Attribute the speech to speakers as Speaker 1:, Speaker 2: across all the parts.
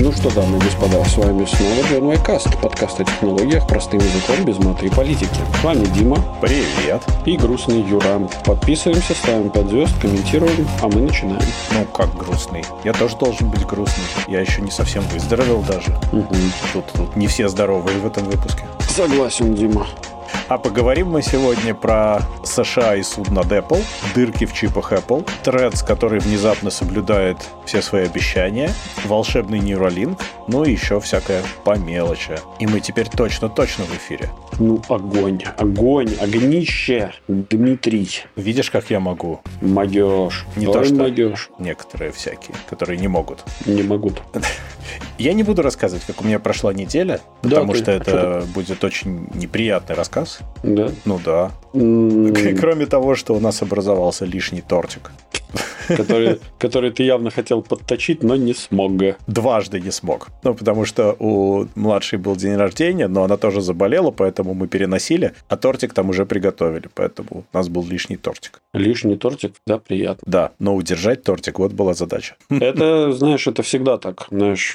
Speaker 1: Ну что, дамы и господа, с вами снова Gen Y, подкаст о технологиях простым языком без маты и политики. С вами Дима.
Speaker 2: Привет.
Speaker 1: И грустный Юра. Подписываемся, ставим 5 звезд, комментируем, а мы начинаем.
Speaker 2: Ну, как грустный? Я тоже должен быть грустный. Я еще не совсем выздоровел даже. Тут не все здоровые в этом выпуске.
Speaker 1: Согласен, Дима.
Speaker 2: А поговорим мы сегодня про США и суд над Apple, дырки в чипах Apple, Threads, который внезапно соблюдает все свои обещания, волшебный Neuralink, ну и еще всякое по мелочи. И мы теперь точно в эфире.
Speaker 1: Ну, огонь, огнище, Дмитрий.
Speaker 2: Видишь, как я могу?
Speaker 1: Могешь.
Speaker 2: Не то, что некоторые всякие, которые не могут.
Speaker 1: Не могут.
Speaker 2: Я не буду рассказывать, как у меня прошла неделя, потому что это будет очень неприятный рассказ.
Speaker 1: Да?
Speaker 2: Ну да. Кроме того, что у нас образовался лишний тортик.
Speaker 1: Который ты явно хотел подточить, но не смог.
Speaker 2: Дважды не смог. Ну, потому что у младшей был день рождения, но она тоже заболела, поэтому мы переносили, а тортик там уже приготовили, поэтому у нас был лишний тортик.
Speaker 1: Лишний тортик, да, приятно.
Speaker 2: Да, но удержать тортик, вот была задача.
Speaker 1: Это, знаешь, это всегда так, знаешь.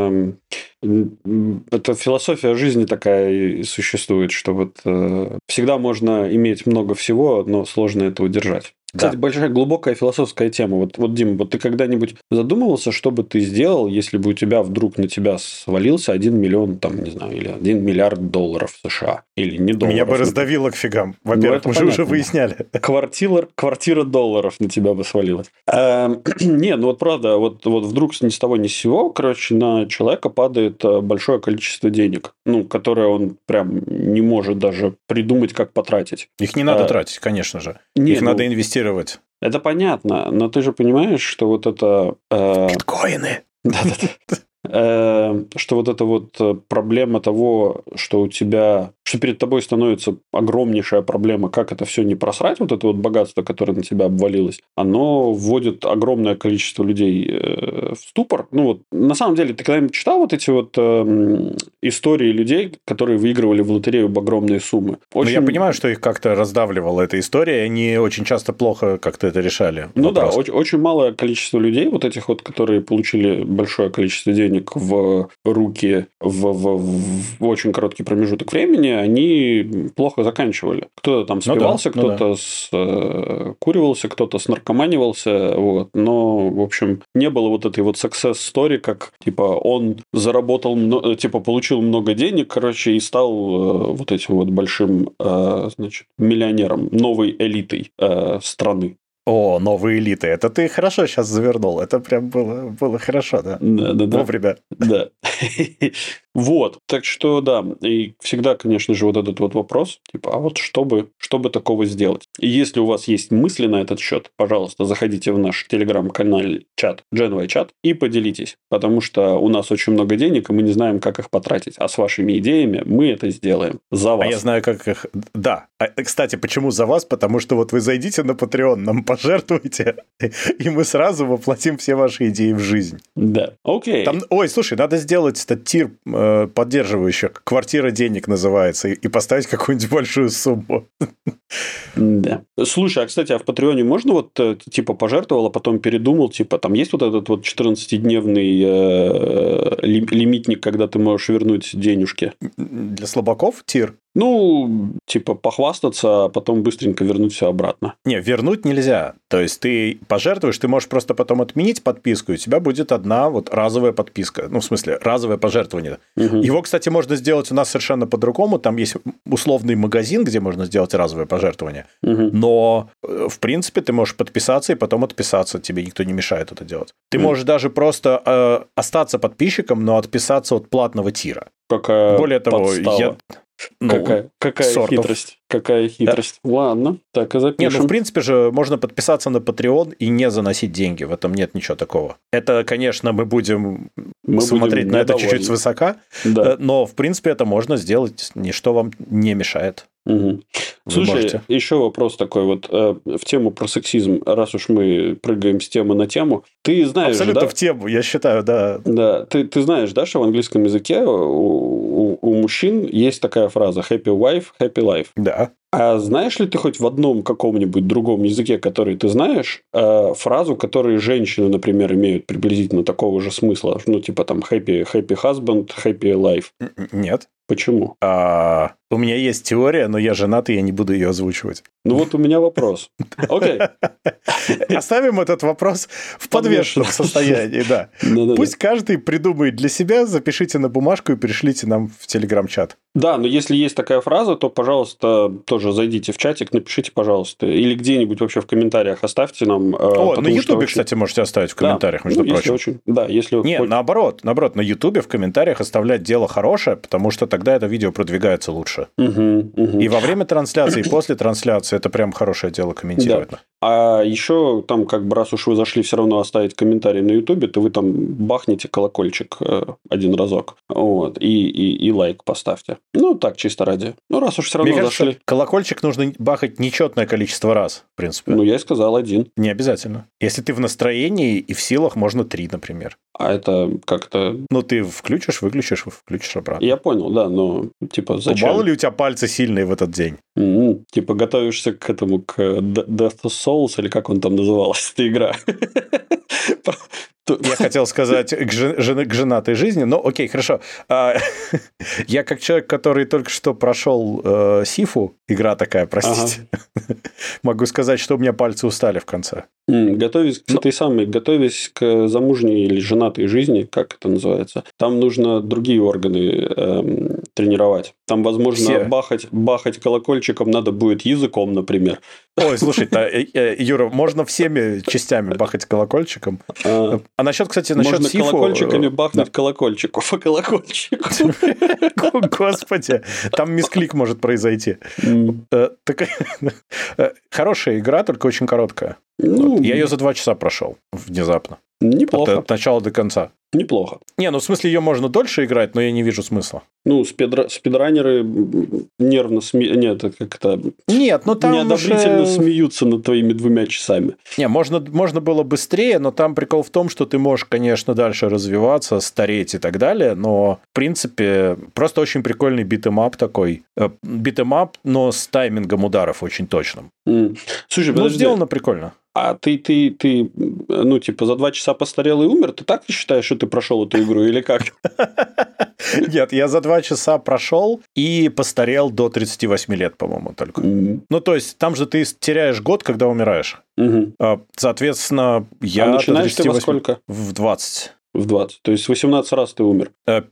Speaker 1: Это философия жизни такая и существует, что вот всегда можно иметь много всего, но сложно это удержать. Кстати, большая глубокая философская тема. Вот, Дим, вот ты когда-нибудь задумывался, что бы ты сделал, если бы у тебя вдруг на тебя свалился 1 миллион, там, не знаю, или 1 миллиард долларов США? Или не долларов.
Speaker 2: Меня бы раздавило к фигам. Во-первых, мы же уже выясняли.
Speaker 1: Квартира долларов на тебя бы свалилась. Не, ну вот правда, вот вдруг ни с того ни с сего, короче, на человека падает большое количество денег, ну, которое он прям не может даже придумать, как потратить.
Speaker 2: Их не надо тратить, конечно же. Их надо инвестировать.
Speaker 1: Это понятно, но ты же понимаешь, что вот это...
Speaker 2: Биткоины!
Speaker 1: Да-да-да. Что вот эта вот проблема того, что у тебя... Что перед тобой становится огромнейшая проблема, как это все не просрать, вот это вот богатство, которое на тебя обвалилось, оно вводит огромное количество людей в ступор. Ну вот, на самом деле, ты когда-нибудь читал вот эти вот истории людей, которые выигрывали в лотерею огромные суммы?
Speaker 2: Очень... Ну, я понимаю, что их как-то раздавливала эта история, и они очень часто плохо как-то это решали.
Speaker 1: Ну да, очень малое количество людей, вот этих вот, которые получили большое количество денег в руки в очень короткий промежуток времени, они плохо заканчивали. Кто-то там спивался, кто-то куривался, кто-то снаркоманивался, вот. Но, в общем, не было вот этой вот success story, как, типа, он заработал, типа, получил много денег, короче, и стал вот этим вот большим, значит, миллионером, новой элитой страны.
Speaker 2: О, новые элиты. Это ты хорошо сейчас завернул. Это прям было хорошо, да?
Speaker 1: Да.
Speaker 2: Вовремя.
Speaker 1: Да. Вот. Так что, да. И всегда, конечно же, вот этот вот вопрос, типа, а вот что бы такого сделать? И если у вас есть мысли на этот счет, пожалуйста, заходите в наш телеграм-канал чат, Gen Y чат, и поделитесь. Потому что у нас очень много денег, и мы не знаем, как их потратить. А с вашими идеями мы это сделаем за вас.
Speaker 2: А я знаю, как их... Да. Кстати, почему за вас? Потому что вот вы зайдите на Patreon, нам пожертвуйте, и мы сразу воплотим все ваши идеи в жизнь.
Speaker 1: Да. Окей.
Speaker 2: Там, ой, слушай, надо сделать этот тир поддерживающих. «Квартира денег» называется. И поставить какую-нибудь большую сумму.
Speaker 1: Да. Слушай, а, кстати, а в Патреоне можно вот, типа, пожертвовал, а потом передумал, типа, там есть вот этот вот 14-дневный лимитник, когда ты можешь вернуть денежки?
Speaker 2: Для слабаков тир?
Speaker 1: Ну, типа, похвастаться, а потом быстренько вернуть все обратно.
Speaker 2: Не, вернуть нельзя. То есть, ты пожертвуешь, ты можешь просто потом отменить подписку, и у тебя будет одна вот разовая подписка. Ну, в смысле, разовое пожертвование. Угу. Его, кстати, можно сделать у нас совершенно по-другому. Там есть условный магазин, где можно сделать разовое пожертвование. Угу. Но, в принципе, ты можешь подписаться и потом отписаться. Тебе никто не мешает это делать. Ты можешь даже просто остаться подписчиком, но отписаться от платного тира.
Speaker 1: Какая
Speaker 2: Более того,
Speaker 1: подстава. Какая хитрость? Какая хитрость? Да. Ладно, так и запишем.
Speaker 2: Нет, ну, в принципе же, можно подписаться на Patreon и не заносить деньги. В этом нет ничего такого. Это, конечно, мы будем смотреть на это чуть-чуть свысока, да. Но, в принципе, это можно сделать, ничто вам не мешает.
Speaker 1: Угу. Слушай, еще вопрос такой вот в тему про сексизм, раз уж мы прыгаем с темы на тему. Ты знаешь,
Speaker 2: абсолютно
Speaker 1: да?
Speaker 2: в тему, я считаю, да.
Speaker 1: Да, ты знаешь, да, что в английском языке у мужчин есть такая фраза «happy wife, happy life».
Speaker 2: Да.
Speaker 1: А знаешь ли ты хоть в одном каком-нибудь другом языке, который ты знаешь, фразу, которую женщины, например, имеют приблизительно такого же смысла? Ну, типа там happy husband, happy life.
Speaker 2: Нет.
Speaker 1: Почему?
Speaker 2: У меня есть теория, но я женат, и я не буду ее озвучивать.
Speaker 1: Ну, вот у меня вопрос. Окей.
Speaker 2: Оставим этот вопрос в подвешенном состоянии, да. Пусть каждый придумает для себя, запишите на бумажку и пришлите нам в Телеграм-чат.
Speaker 1: Да, но если есть такая фраза, то, пожалуйста, тоже зайдите в чатик, напишите, пожалуйста. Или где-нибудь вообще в комментариях оставьте нам.
Speaker 2: На Ютубе, кстати, можете оставить в комментариях, между прочим. Наоборот, на Ютубе в комментариях оставлять дело хорошее, потому что тогда это видео продвигается лучше. И во время трансляции, и после трансляции это прям хорошее дело комментировать. Да.
Speaker 1: А еще там, как бы, раз уж вы зашли все равно оставить комментарий на Ютубе, то вы там бахните колокольчик один разок. Вот, и лайк поставьте. Ну, так, чисто ради. Ну, раз уж все равно зашли.
Speaker 2: Колокольчик нужно бахать нечетное количество раз, в принципе.
Speaker 1: Ну, я и сказал 1.
Speaker 2: Не обязательно. Если ты в настроении и в силах, можно 3, например.
Speaker 1: А это как-то...
Speaker 2: Ну, ты включишь, выключишь обратно.
Speaker 1: Я понял, да, но типа зачем?
Speaker 2: Мало ли у тебя пальцы сильные в этот день?
Speaker 1: Типа готовишься к этому, к Death Souls, или как он там называлась, эта игра?
Speaker 2: Я хотел сказать к женатой жизни, но окей, хорошо. Я как человек, который только что прошел Сифу, игра такая, простите, могу сказать, что у меня пальцы устали в конце.
Speaker 1: Готовясь к этой самой, готовясь к замужней или женатой жизни, как это называется, там нужно другие органы тренировать. Там, возможно, бахать колокольчиком надо будет языком, например.
Speaker 2: Ой, слушай, Юра, можно всеми частями бахать колокольчиком. А насчет, кстати,
Speaker 1: можно
Speaker 2: Сифу...
Speaker 1: колокольчиками бахнуть колокольчику по колокольчику.
Speaker 2: Господи, там мисклик может произойти. Хорошая игра, только очень короткая. Я ее за 2 часа прошел внезапно.
Speaker 1: Неплохо.
Speaker 2: От начала до конца.
Speaker 1: Неплохо.
Speaker 2: Не, ну в смысле ее можно дольше играть, но я не вижу смысла.
Speaker 1: Ну, спидранеры нервно смеются. Нет, как-то...
Speaker 2: Нет, но там
Speaker 1: неодобрительно смеются над твоими 2 часами.
Speaker 2: Не, можно было быстрее, но там прикол в том, что ты можешь, конечно, дальше развиваться, стареть и так далее, но, в принципе, просто очень прикольный битэмап такой. Битэмап, но с таймингом ударов очень точным.
Speaker 1: Слушай,
Speaker 2: подожди. Сделано прикольно.
Speaker 1: А ты, ну, типа, за 2 часа постарел и умер? Ты так считаешь, что ты прошел эту игру или как?
Speaker 2: Нет, я за 2 часа прошел и постарел до 38 лет, по-моему, только. Ну, то есть, там же ты теряешь год, когда умираешь. Соответственно, я...
Speaker 1: А начинаешь ты во сколько?
Speaker 2: В 20.
Speaker 1: В 20. То есть 18 раз ты умер.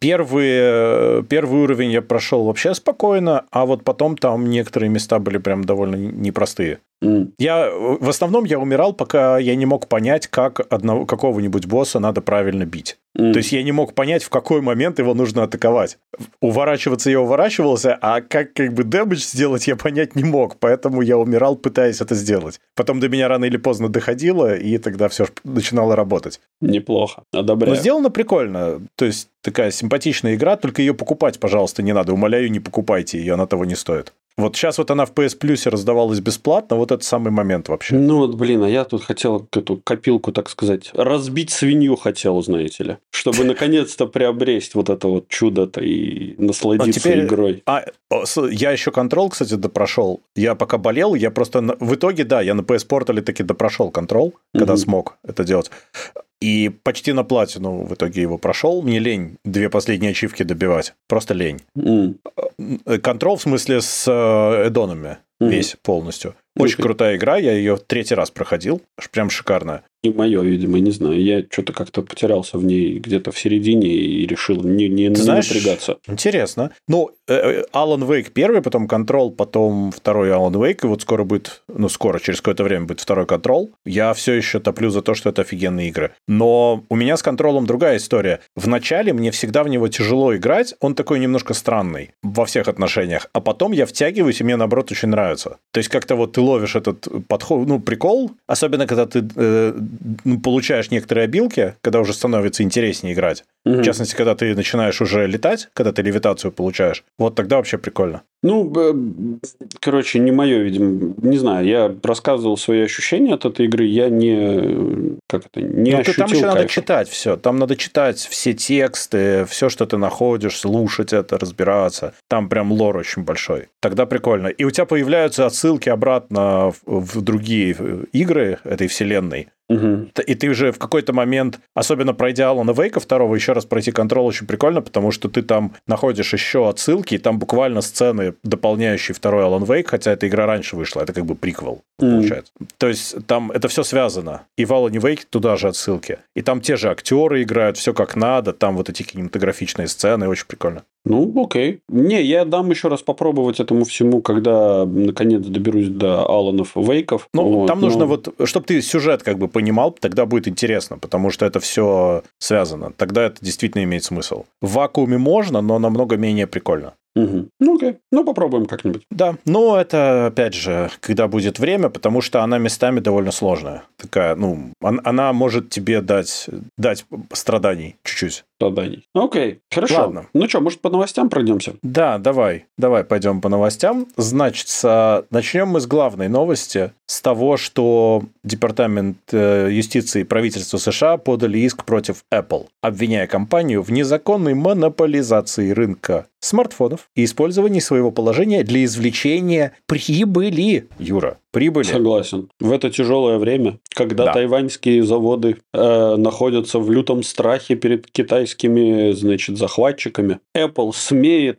Speaker 2: Первый уровень я прошел вообще спокойно, а вот потом там некоторые места были прям довольно непростые. В основном я умирал, пока я не мог понять, как какого-нибудь босса надо правильно бить. То есть я не мог понять, в какой момент его нужно атаковать. Уворачиваться я уворачивался, а как бы дэмэдж сделать я понять не мог, поэтому я умирал, пытаясь это сделать. Потом до меня рано или поздно доходило, и тогда все начинало работать.
Speaker 1: Неплохо, одобряю.
Speaker 2: Но сделано прикольно, то есть такая симпатичная игра, только ее покупать, пожалуйста, не надо. Умоляю, не покупайте ее, она того не стоит. Вот сейчас вот она в PS Plus раздавалась бесплатно, вот это самый момент вообще.
Speaker 1: Ну вот, блин, а я тут хотел эту копилку, так сказать, разбить свинью хотел, знаете ли, чтобы наконец-то приобрести вот это вот чудо-то и насладиться игрой.
Speaker 2: Я еще Control, кстати, допрошел. Я пока болел, я просто... В итоге, да, я на PS Portal таки допрошел Control, когда смог это делать. И почти на платину в итоге его прошел. Мне лень 2 последние ачивки добивать. Просто лень. Control в смысле с эддонами весь полностью. Очень крутая игра, я ее 3-й раз проходил. Прям шикарная.
Speaker 1: Не мое, видимо, не знаю. Я что-то как-то потерялся в ней где-то в середине и решил не напрягаться.
Speaker 2: Интересно. Ну, Alan Wake 1, потом Control, потом 2-й Alan Wake, и вот скоро будет, через какое-то время будет 2-й Control. Я все еще топлю за то, что это офигенные игры. Но у меня с Control'ом другая история. Вначале мне всегда в него тяжело играть, он такой немножко странный во всех отношениях, а потом я втягиваюсь, и мне, наоборот, очень нравится. То есть, как-то вот ты ловишь этот подход, прикол, особенно когда ты получаешь некоторые обилки, когда уже становится интереснее играть. В частности, когда ты начинаешь уже летать, когда ты левитацию получаешь, вот тогда вообще прикольно.
Speaker 1: Короче, не мое, видимо, не знаю, я рассказывал свои ощущения от этой игры, я не ощутил
Speaker 2: там еще
Speaker 1: кайфа.
Speaker 2: надо читать все, там надо читать все тексты, все, что ты находишь, слушать это, разбираться, там прям лор очень большой, тогда прикольно. И у тебя появляются отсылки обратно в другие игры этой вселенной. И ты уже в какой-то момент, особенно пройдя Алана Вейка 2, еще раз пройти Control очень прикольно, потому что ты там находишь еще отсылки, и там буквально сцены, дополняющие 2 Alan Wake, хотя эта игра раньше вышла, это как бы приквел, получается. То есть там это все связано. И в Alan Wake туда же отсылки. И там те же актеры играют, все как надо, там вот эти кинематографичные сцены, очень прикольно.
Speaker 1: Окей. Я дам еще раз попробовать этому всему, когда наконец доберусь до Аланов Вейков.
Speaker 2: Там нужно чтобы ты сюжет как бы понимал, тогда будет интересно, потому что это все связано. Тогда это действительно имеет смысл. В вакууме можно, но намного менее прикольно.
Speaker 1: Окей. Попробуем как-нибудь.
Speaker 2: Да, но это, опять же, когда будет время, потому что она местами довольно сложная. Такая, она может тебе дать страданий чуть-чуть.
Speaker 1: Страданий. Окей, хорошо.
Speaker 2: Ладно.
Speaker 1: Может, по новостям пройдемся?
Speaker 2: Да, давай пойдем по новостям. Значит, начнем мы с главной новости, с того, что Департамент юстиции и правительство США подали иск против Apple, обвиняя компанию в незаконной монополизации рынка смартфонов и использовании своего положения для извлечения прибыли. Юра, прибыли.
Speaker 1: Согласен. В это тяжелое время, когда тайваньские заводы находятся в лютом страхе перед китайскими, захватчиками, Apple смеет,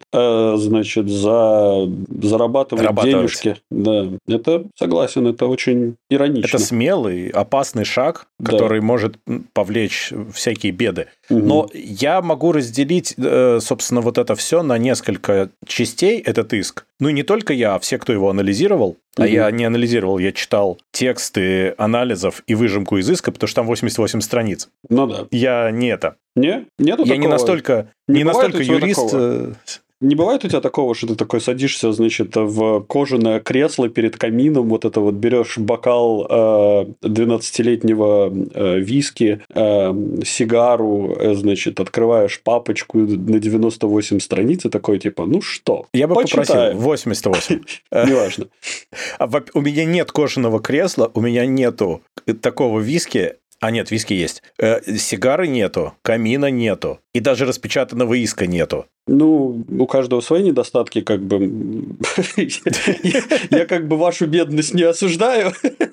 Speaker 1: зарабатывать денежки. Да, это согласен, это очень иронично.
Speaker 2: Это смелый, опасный шаг, который может повлечь всякие беды. Но я могу разделить, собственно, вот это все на несколько частей, этот иск. Не только я, а все, кто его анализировал. А я не анализировал, я читал тексты анализов и выжимку из иска, потому что там 88 страниц.
Speaker 1: Да.
Speaker 2: Я не это.
Speaker 1: Нету
Speaker 2: я
Speaker 1: такого?
Speaker 2: не настолько юрист.
Speaker 1: Такого? Не бывает у тебя такого, что ты такой садишься, в кожаное кресло перед камином, берешь бокал 12-летнего виски, сигару, открываешь папочку на 98 страниц и такой, что?
Speaker 2: Я бы попросил 88.
Speaker 1: Неважно.
Speaker 2: У меня нет кожаного кресла, у меня нету такого виски. Нет, виски есть. Сигары нету, камина нету. И даже распечатанного иска нету.
Speaker 1: У каждого свои недостатки, Я вашу бедность не осуждаю.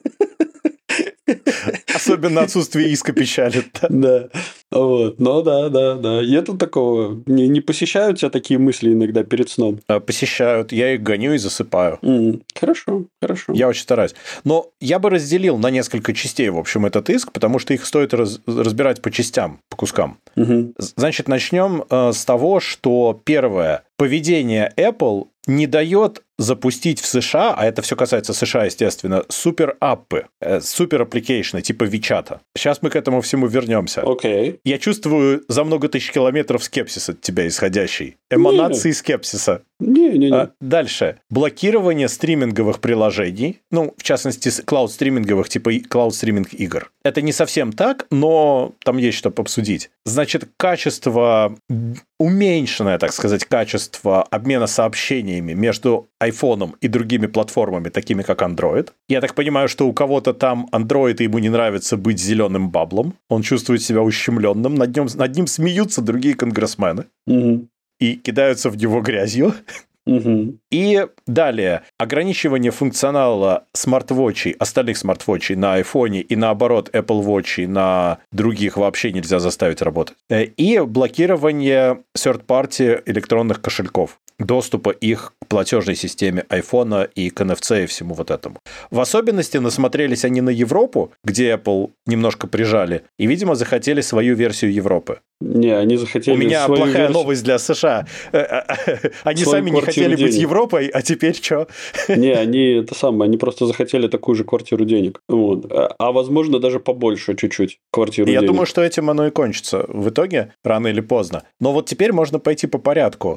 Speaker 2: Особенно отсутствие иска печалит.
Speaker 1: Да. Да. И это такого. Не посещают тебя такие мысли иногда перед сном?
Speaker 2: Посещают. Я их гоню и засыпаю.
Speaker 1: Хорошо.
Speaker 2: Я очень стараюсь. Но я бы разделил на несколько частей, в общем, этот иск, потому что их стоит разбирать по частям, по кускам. Значит, начнем с того, что первое. Поведение Apple не дает запустить в США, а это все касается США, естественно, супер-аппы, супер-аппликейшны, типа WeChat. Сейчас мы к этому всему вернемся.
Speaker 1: Окей.
Speaker 2: Я чувствую за много тысяч километров скепсис от тебя исходящий. Эманации скепсиса.
Speaker 1: Не.
Speaker 2: Дальше. Блокирование стриминговых приложений, в частности, клауд-стриминговых, типа клауд-стриминг игр. Это не совсем так, но там есть что обсудить. Значит, уменьшенное, так сказать, качество обмена сообщениями между iPhone и другими платформами, такими как Android. Я так понимаю, что у кого-то там Android, и ему не нравится быть зеленым баблом. Он чувствует себя ущемленным. Над ним смеются другие конгрессмены. И кидаются в него грязью. И далее. Ограничивание функционала смарт-вотчей, остальных смарт-вотчей на iPhone и наоборот Apple Watch на других вообще нельзя заставить работать. И блокирование third-party электронных кошельков. Доступа их к платежной системе iPhone и к NFC и всему вот этому. В особенности насмотрелись они на Европу, где Apple немножко прижали, и, видимо, захотели свою версию Европы.
Speaker 1: Не, они захотели.
Speaker 2: У меня плохая новость для США. Они сами не хотели быть Европой, а теперь что?
Speaker 1: Не, они просто захотели такую же квартиру денег. А возможно, даже побольше чуть-чуть квартиру денег.
Speaker 2: Я думаю, что этим оно и кончится в итоге, рано или поздно. Но вот теперь можно пойти по порядку.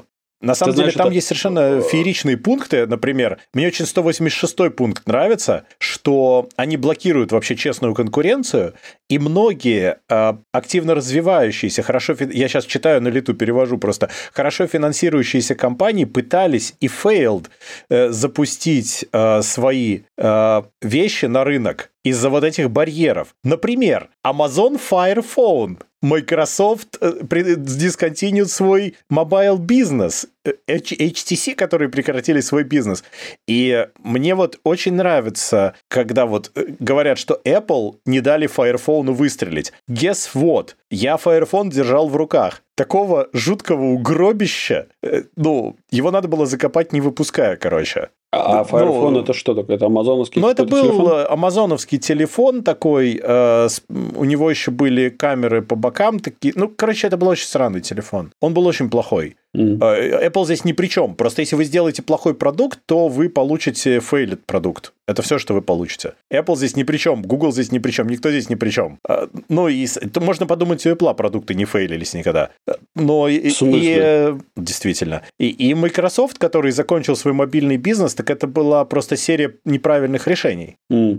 Speaker 2: На самом деле, там есть совершенно фееричные пункты. Например, мне очень 186-й пункт нравится, что они блокируют вообще честную конкуренцию, и многие активно развивающиеся, я сейчас читаю на лету, перевожу просто, хорошо финансирующиеся компании пытались и failed запустить свои вещи на рынок из-за вот этих барьеров. Например, Amazon Fire Phone. Microsoft discontinued свой mobile бизнес, HTC, которые прекратили свой бизнес. И мне вот очень нравится, когда вот говорят, что Apple не дали Fire Phone выстрелить. Guess what? Я Fire Phone держал в руках. Такого жуткого угробища, его надо было закопать, не выпуская, короче.
Speaker 1: А Fire Phone это что такое? Это амазоновский
Speaker 2: телефон? Это был
Speaker 1: телефон?
Speaker 2: амазоновский телефон такой, у него еще были камеры по бокам такие. Это был очень странный телефон. Он был очень плохой. Apple здесь ни при чем. Просто если вы сделаете плохой продукт, то вы получите failed продукт. Это все, что вы получите. Apple здесь ни при чем, Google здесь ни при чем, никто здесь ни при чем. Можно подумать, у Apple продукты не фейлились никогда. Но
Speaker 1: в смысле?
Speaker 2: Действительно. И Microsoft, который закончил свой мобильный бизнес, так это была просто серия неправильных решений.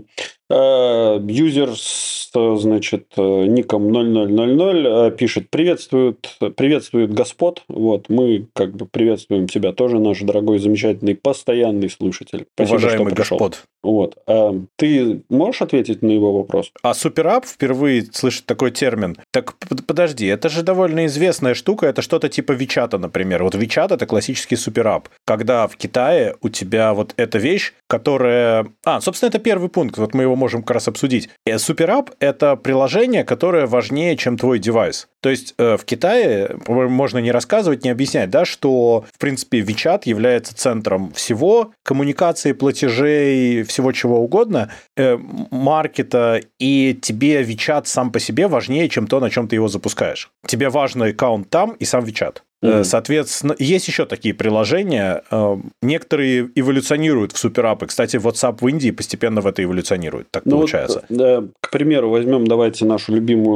Speaker 1: Юзер с, ником 0000 пишет: приветствует господ. Вот, мы приветствуем тебя тоже, наш дорогой, замечательный, постоянный слушатель. Спасибо,
Speaker 2: уважаемый господ.
Speaker 1: Вот. Ты можешь ответить на его вопрос?
Speaker 2: А суперап впервые слышит такой термин. Так подожди, это же довольно известная штука, это что-то типа Вичата, например. Вот Вичат – это классический суперап, когда в Китае у тебя вот эта вещь, которая... собственно, это первый пункт, вот мы его можем как раз обсудить. Суперап – это приложение, которое важнее, чем твой девайс. То есть в Китае можно не рассказывать, не объяснять, да, что, в принципе, Вичат является центром всего, коммуникации, платежей, всего чего угодно, маркета, и тебе Вичат сам по себе важнее, чем то, на чем ты его запускаешь. Тебе важен аккаунт там и сам Вичат. Соответственно, есть еще такие приложения. Некоторые эволюционируют в суперапы. Кстати, WhatsApp в Индии постепенно в это эволюционирует. Так получается.
Speaker 1: К примеру, возьмем, давайте нашу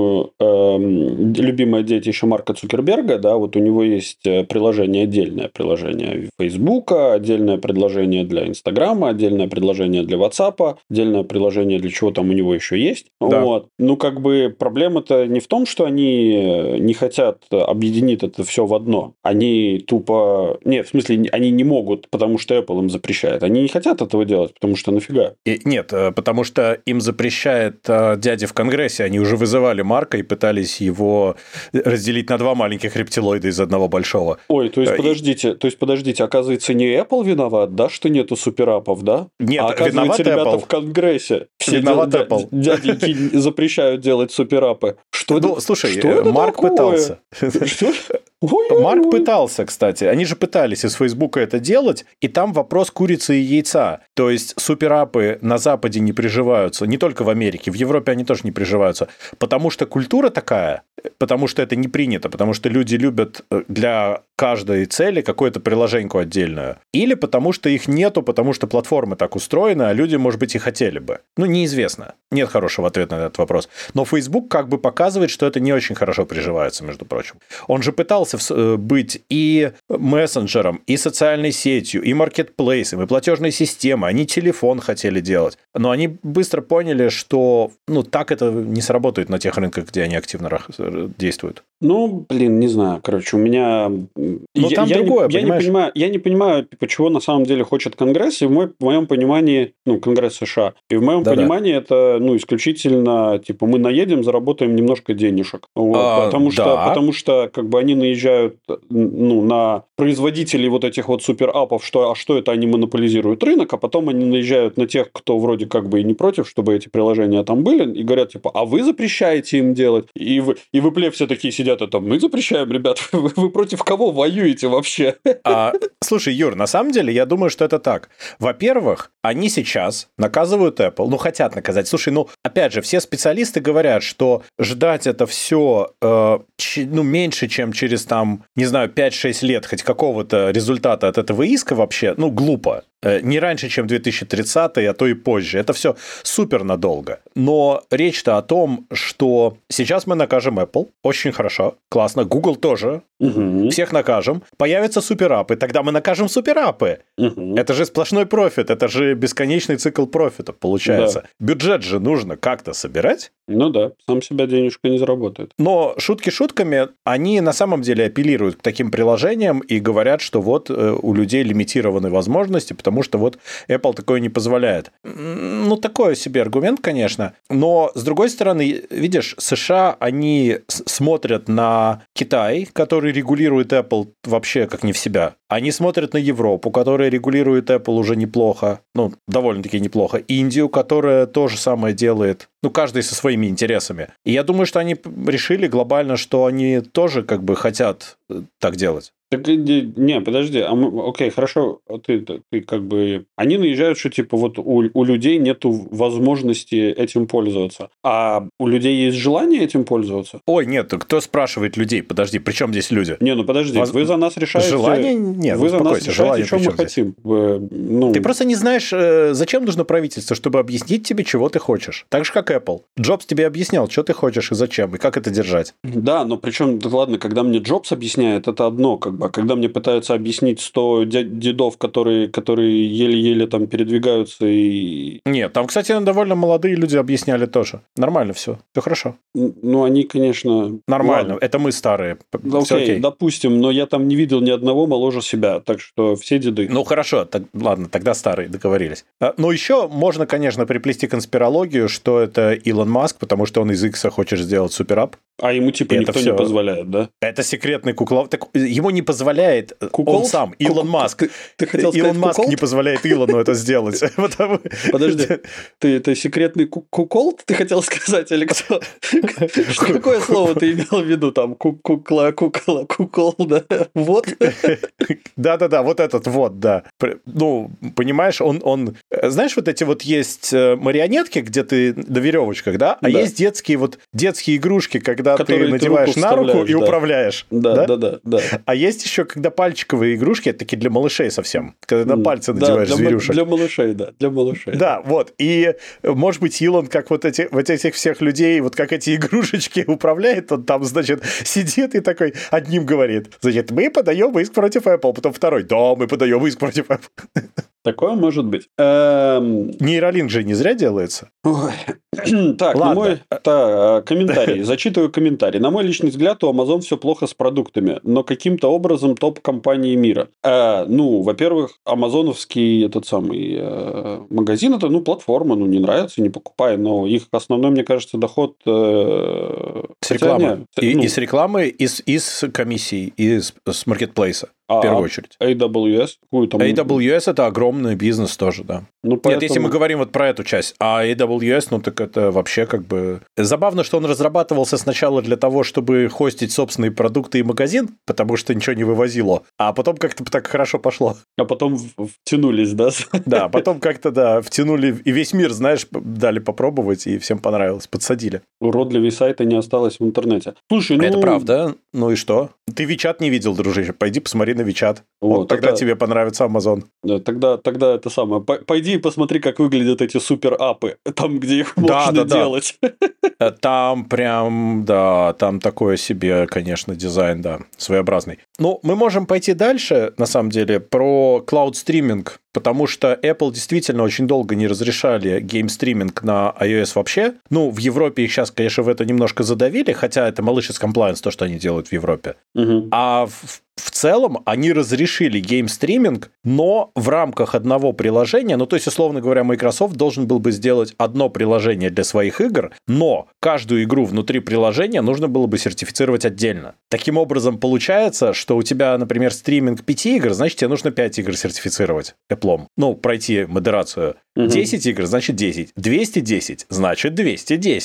Speaker 1: любимое детище Марка Цукерберга. Да, вот у него есть отдельное приложение Фейсбука, отдельное приложение для Инстаграма, отдельное приложение для WhatsApp, отдельное приложение для чего там у него еще есть.
Speaker 2: Да.
Speaker 1: Вот. Проблема-то не в том, что они не хотят объединить это все в одно. Они тупо... Нет, в смысле, они не могут, потому что Apple им запрещает. Они не хотят этого делать, потому что нафига?
Speaker 2: Нет, потому что им запрещает дядя в Конгрессе. Они уже вызывали Марка и пытались его разделить на два маленьких рептилоида из одного большого.
Speaker 1: Ой, то есть подождите, оказывается, не Apple виноват, да, что нету суперапов, да?
Speaker 2: Нет,
Speaker 1: оказывается, ребята Apple. В Конгрессе все
Speaker 2: Apple.
Speaker 1: Дяденьки запрещают делать суперапы.
Speaker 2: Слушай,
Speaker 1: что
Speaker 2: Марк пытался.
Speaker 1: Что?
Speaker 2: Марк пытался, кстати. Они же пытались из Фейсбука это делать, и там вопрос курицы и яйца. То есть суперапы на Западе не приживаются, не только в Америке, в Европе они тоже не приживаются, потому что культура такая, потому что это не принято, потому что люди любят для каждой цели какое-то приложеньку отдельную. Или потому что их нету, потому что платформы так устроены, а люди, может быть, и хотели бы. Неизвестно. Нет хорошего ответа на этот вопрос. Но Facebook показывает, что это не очень хорошо приживается, между прочим. Он же пытался быть и мессенджером, и социальной сетью, и маркетплейсом, и платежной системой. Они телефон хотели делать. Но они быстро поняли, что так это не сработает на тех рынках, где они активно действуют.
Speaker 1: Не знаю. Короче, у меня...
Speaker 2: там другое, понимаешь?
Speaker 1: Я не понимаю, чего на самом деле хочет Конгресс, и в моем понимании, Конгресс США, и в моем понимании это, исключительно, мы наедем, заработаем немножко денежек. Потому что они наезжают, на производителей вот этих вот суперапов, что это они монополизируют рынок, а потом они наезжают на тех, кто вроде и не против, чтобы эти приложения там были, и говорят, а вы запрещаете им делать? И вы все такие сидят, мы запрещаем, ребят, вы против кого воюете вообще?
Speaker 2: Слушай, Юр, на самом деле, я думаю, что это так. Во-первых, они сейчас наказывают Apple, хотят наказать. Слушай, опять же, все специалисты говорят, что ждать это все меньше, чем через 5-6 лет хоть какого-то результата от этого иска вообще, глупо. Не раньше, чем 2030, а то и позже. Это все супер надолго. Но речь-то о том, что сейчас мы накажем Apple. Очень хорошо, классно. Google тоже. Всех накажем. Появятся суперапы. Тогда мы накажем суперапы. Это же сплошной профит. Это же бесконечный цикл профита получается. Да. Бюджет же нужно как-то собирать.
Speaker 1: Ну да, сам себя денежка не заработает.
Speaker 2: Но шутки шутками, они на самом деле апеллируют к таким приложениям и говорят, что вот у людей лимитированы возможности, потому что вот Apple такое не позволяет. Ну, такой себе аргумент, конечно. Но, с другой стороны, видишь, США, они смотрят на Китай, который регулирует Apple вообще как не в себя. Они смотрят на Европу, которая регулирует Apple уже неплохо, ну, довольно-таки неплохо. Индию, которая то же самое делает, ну, каждый со своими интересами. И я думаю, что они решили глобально, что они тоже как бы хотят так делать.
Speaker 1: Так, не, подожди, окей, хорошо, ты как бы... Они наезжают, что типа вот у людей нету возможности этим пользоваться, а у людей есть желание этим пользоваться?
Speaker 2: Ой, нет, кто спрашивает людей? Подожди, при чем здесь люди?
Speaker 1: Не, ну подожди, вы за нас решаете...
Speaker 2: Желание? Нет,
Speaker 1: вы за нас решаете, что мы хотим. Ну...
Speaker 2: Ты просто не знаешь, зачем нужно правительство, чтобы объяснить тебе, чего ты хочешь. Так же, как Apple. Джобс тебе объяснял, что ты хочешь и зачем, и как это держать.
Speaker 1: Да, но причем, ладно, когда мне Джобс объясняет, это одно, как бы, а когда мне пытаются объяснить 100 дедов, которые еле-еле там передвигаются и...
Speaker 2: Нет, там, кстати, довольно молодые люди объясняли тоже. Нормально все хорошо.
Speaker 1: Ну, они, конечно...
Speaker 2: Нормально, ладно. Это мы старые.
Speaker 1: Окей, допустим, но я там не видел ни одного моложе себя, так что все деды.
Speaker 2: Ну, хорошо, ладно, тогда старые, договорились. Но еще можно, конечно, приплести конспирологию, что это Илон Маск, потому что он из X хочет сделать суперап.
Speaker 1: А ему типа никто не позволяет, да?
Speaker 2: Это секретный кукол. Так ему не позволяет он сам, Илон Маск.
Speaker 1: Ты хотел сказать
Speaker 2: Илон Маск не позволяет Илону это сделать.
Speaker 1: Подожди, ты секретный кукол, ты хотел сказать, или кто? Какое слово ты имел в виду там? Кукла, кукол, да? Вот?
Speaker 2: Да-да-да, вот этот вот, да. Ну, понимаешь, он... Знаешь, вот эти вот есть марионетки, где ты на веревочках, да? А есть детские игрушки, когда ты надеваешь на руку и управляешь.
Speaker 1: Да.
Speaker 2: А есть еще, когда пальчиковые игрушки, такие для малышей совсем. Когда на пальцы надеваешь зверюшек.
Speaker 1: Для малышей, да. Для малышей.
Speaker 2: Да, вот. И, может быть, Илон, как вот этих всех людей, вот как эти игрушечки управляет, он там, значит, сидит и такой одним говорит, значит, мы подаем иск против Apple, потом второй, да, мы подаем иск против Apple.
Speaker 1: Такое может быть.
Speaker 2: Нейролинк же не зря делается.
Speaker 1: Ой. Так, комментарий. Зачитываю комментарий. На мой личный взгляд, у Amazon все плохо с продуктами, но каким-то образом топ-компании мира. Ну, во-первых, амазоновский этот самый магазин, это, ну, платформа, ну, не нравится, не покупай, но их основной, мне кажется, доход...
Speaker 2: С рекламы. И с рекламы, и с комиссий, и с маркетплейса. В первую очередь.
Speaker 1: AWS?
Speaker 2: AWS – это огромный бизнес тоже, да.
Speaker 1: Ну, поэтому...
Speaker 2: Нет, если мы говорим вот про эту часть, а AWS, ну, так это вообще как бы... Забавно, что он разрабатывался сначала для того, чтобы хостить собственные продукты и магазин, потому что ничего не вывозило, а потом как-то так хорошо пошло.
Speaker 1: А потом втянулись, да?
Speaker 2: Да, потом как-то, да, втянули, и весь мир, знаешь, дали попробовать, и всем понравилось, подсадили.
Speaker 1: Уродливый сайт не осталось в интернете. Слушай, ну...
Speaker 2: Это правда, ну и что? Ты WeChat не видел, дружище, пойди посмотри на WeChat. Вот тогда тебе понравится Amazon.
Speaker 1: Да, тогда это самое. Пойди и посмотри, как выглядят эти супер-апы, там, где их можно делать.
Speaker 2: Там прям, да, там такое себе, конечно, дизайн, да, своеобразный. Ну, мы можем пойти дальше, на самом деле, про клауд-стриминг, потому что Apple действительно очень долго не разрешали гейм-стриминг на iOS вообще. Ну, в Европе их сейчас, конечно, в это немножко задавили, хотя это malicious compliance, то, что они делают в Европе. А в целом они разрешили гейм-стриминг, но в рамках одного приложения, ну, то есть, условно говоря, Microsoft должен был бы сделать одно приложение для своих игр, но каждую игру внутри приложения нужно было бы сертифицировать отдельно. Таким образом, получается, что у тебя, например, стриминг 5 игр, значит, тебе нужно 5 игр сертифицировать Apple. Ну, пройти модерацию. 10 игр, значит 10. 210, значит 210.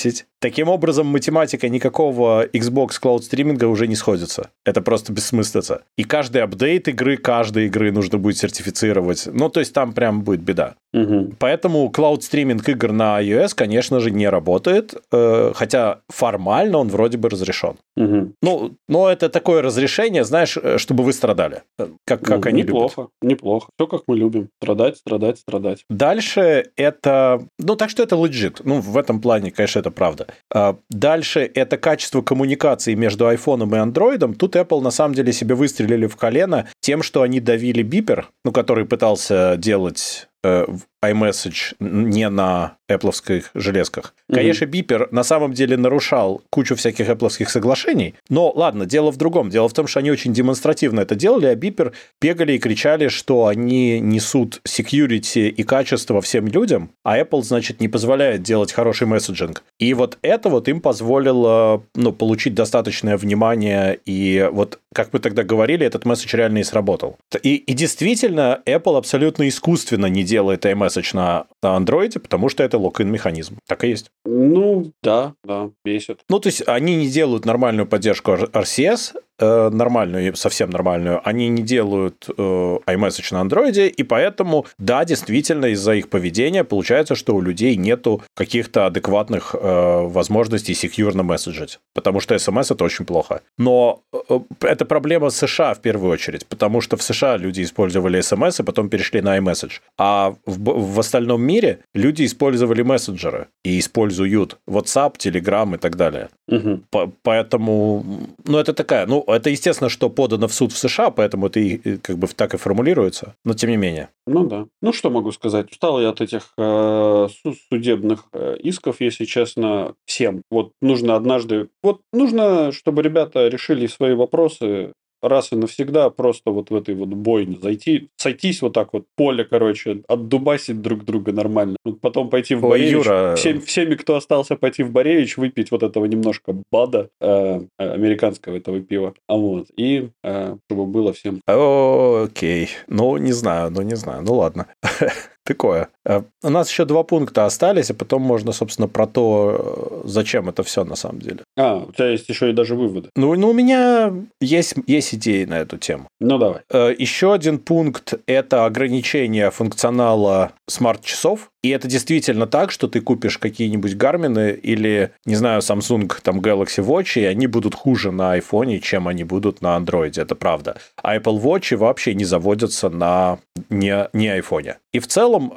Speaker 2: Таким образом, математика никакого Xbox Cloud стриминга уже не сходится. Это просто бессмыслица. И каждый апдейт игры, каждой игры нужно будет сертифицировать. Ну, то есть там прям будет беда. Поэтому клауд-стриминг игр на iOS, конечно же, не работает, хотя формально он вроде бы разрешен. Ну, но это такое разрешение, знаешь, чтобы вы страдали, как они любят.
Speaker 1: Неплохо. Все, как мы любим. Страдать.
Speaker 2: Дальше это... Ну, так что это legit. Ну, в этом плане, конечно, это правда. Дальше это качество коммуникации между iPhone и Android. Тут Apple, на самом деле, себе выстрелили в колено тем, что они давили бипер, ну, который пытался делать iMessage не на Apple'овских железках. Конечно, бипер на самом деле нарушал кучу всяких Apple'овских соглашений, но ладно, дело в другом. Дело в том, что они очень демонстративно это делали, а бипер бегали и кричали, что они несут security и качество всем людям, а Apple, значит, не позволяет делать хороший месседжинг. И вот это вот им позволило, ну, получить достаточное внимание, и вот, как мы тогда говорили, этот месседж реально и сработал. И действительно, Apple абсолютно искусственно не делает iMessage на Android, потому что это локин механизм. Так и есть.
Speaker 1: Ну, да, бесит.
Speaker 2: Ну, то есть, они не делают нормальную поддержку RCS, нормальную, совсем нормальную, они не делают iMessage на Android, и поэтому, да, действительно, из-за их поведения получается, что у людей нету каких-то адекватных возможностей секьюрно месседжить, потому что SMS это очень плохо. Но это проблема США в первую очередь, потому что в США люди использовали SMS и потом перешли на iMessage, а в остальном мире люди использовали мессенджеры и используют WhatsApp, Telegram и так далее. Поэтому, ну, это такая, ну, это естественно, что подано в суд в США, поэтому это и, как бы так и формулируется, но тем не менее.
Speaker 1: Ну да. Ну, что могу сказать? Устал я от этих судебных исков, если честно, всем. Вот нужно однажды... Вот нужно, чтобы ребята решили свои вопросы раз и навсегда, просто вот в этой вот бойне сойтись вот так вот, поле, короче, отдубасить друг друга нормально. Потом пойти в Боревич.
Speaker 2: Юра...
Speaker 1: Всеми, кто остался, пойти в Боревич, выпить вот этого немножко БАДа, американского этого пива. Вот. И чтобы было всем...
Speaker 2: Окей. Ну, не знаю. Ну, ладно. Такое. У нас еще 2 пункта остались, а потом можно, собственно, про то, зачем это все на самом деле.
Speaker 1: У тебя есть еще и даже выводы.
Speaker 2: Ну, у меня есть идеи на эту тему.
Speaker 1: Ну, давай.
Speaker 2: Еще один пункт – это ограничение функционала смарт-часов. И это действительно так, что ты купишь какие-нибудь Garmin или, не знаю, Samsung там Galaxy Watch, и они будут хуже на iPhone, чем они будут на Android. Это правда. А Apple Watch вообще не заводятся на не iPhone. И в целом...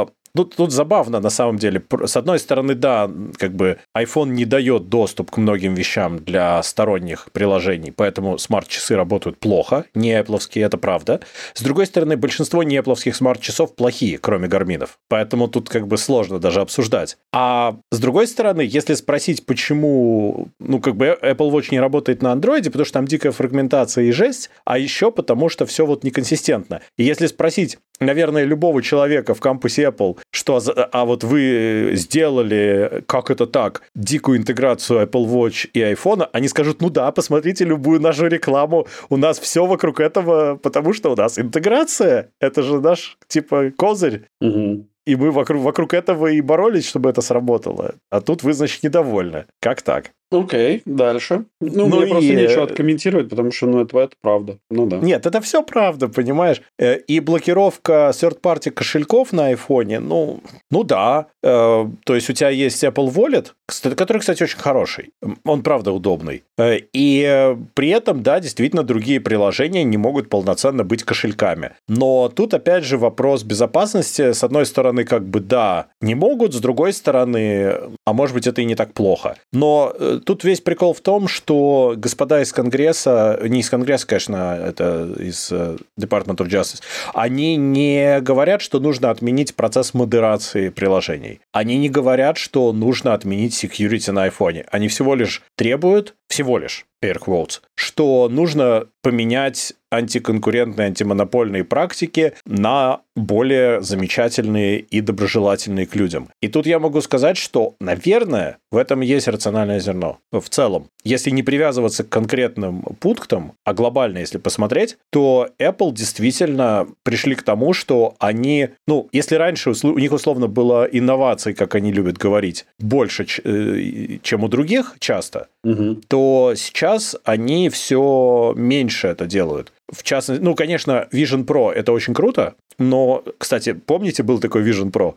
Speaker 2: Тут забавно, на самом деле. С одной стороны, да, как бы iPhone не дает доступ к многим вещам для сторонних приложений, поэтому смарт-часы работают плохо, не Apple'овские, это правда. С другой стороны, большинство не Apple'овских смарт-часов плохие, кроме Гарминов, поэтому тут как бы сложно даже обсуждать. А с другой стороны, если спросить, почему, ну, как бы Apple Watch не работает на Android, потому что там дикая фрагментация и жесть, а еще потому что все вот неконсистентно. И если спросить, наверное, любого человека в кампусе Apple, что, а вот вы сделали, как это так, дикую интеграцию Apple Watch и iPhone, они скажут, ну да, посмотрите любую нашу рекламу, у нас все вокруг этого, потому что у нас интеграция, это же наш, типа, козырь. И мы вокруг этого и боролись, чтобы это сработало. А тут вы, значит, недовольны. Как так?
Speaker 1: Окей, дальше. Мне просто нечего откомментировать, потому что, это правда. Ну да.
Speaker 2: Нет, это все правда, понимаешь? И блокировка third-party кошельков на айфоне, ну да. То есть у тебя есть Apple Wallet, который, кстати, очень хороший. Он, правда, удобный. И при этом, да, действительно, другие приложения не могут полноценно быть кошельками. Но тут, опять же, вопрос безопасности. С одной стороны, как бы, да, не могут, с другой стороны, а может быть, это и не так плохо. Но тут весь прикол в том, что господа из Конгресса, не из Конгресса, конечно, это из Department of Justice, они не говорят, что нужно отменить процесс модерации приложений. Они не говорят, что нужно отменить security на айфоне. Они всего лишь требует всего лишь, air quotes, что нужно поменять антиконкурентные, антимонопольные практики на более замечательные и доброжелательные к людям. И тут я могу сказать, что, наверное, в этом есть рациональное зерно. В целом, если не привязываться к конкретным пунктам, а глобально, если посмотреть, то Apple действительно пришли к тому, что они, если раньше у них условно было инноваций, как они любят говорить, больше, чем у других часто, то сейчас они все меньше это делают. В частности, конечно, Vision Pro – это очень круто, но, кстати, помните, был такой Vision Pro?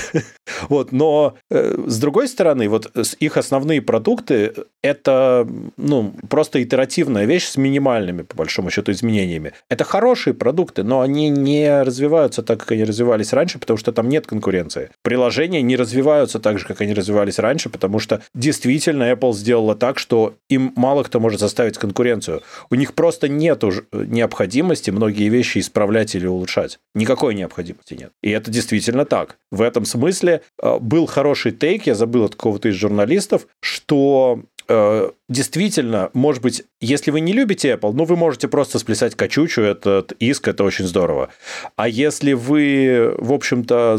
Speaker 2: Но с другой стороны, их основные продукты – это просто итеративная вещь с минимальными, по большому счету, изменениями. Это хорошие продукты, но они не развиваются так, как они развивались раньше, потому что там нет конкуренции. Приложения не развиваются так же, как они развивались раньше, потому что действительно Apple сделала так, что им мало кто может составить конкуренцию. У них просто нет необходимости многие вещи исправлять или улучшать. Никакой необходимости нет. И это действительно так. В этом смысле был хороший тейк, я забыл от кого-то из журналистов, что действительно, может быть, если вы не любите Apple, вы можете просто сплясать качучу, этот иск, это очень здорово. А если вы, в общем-то,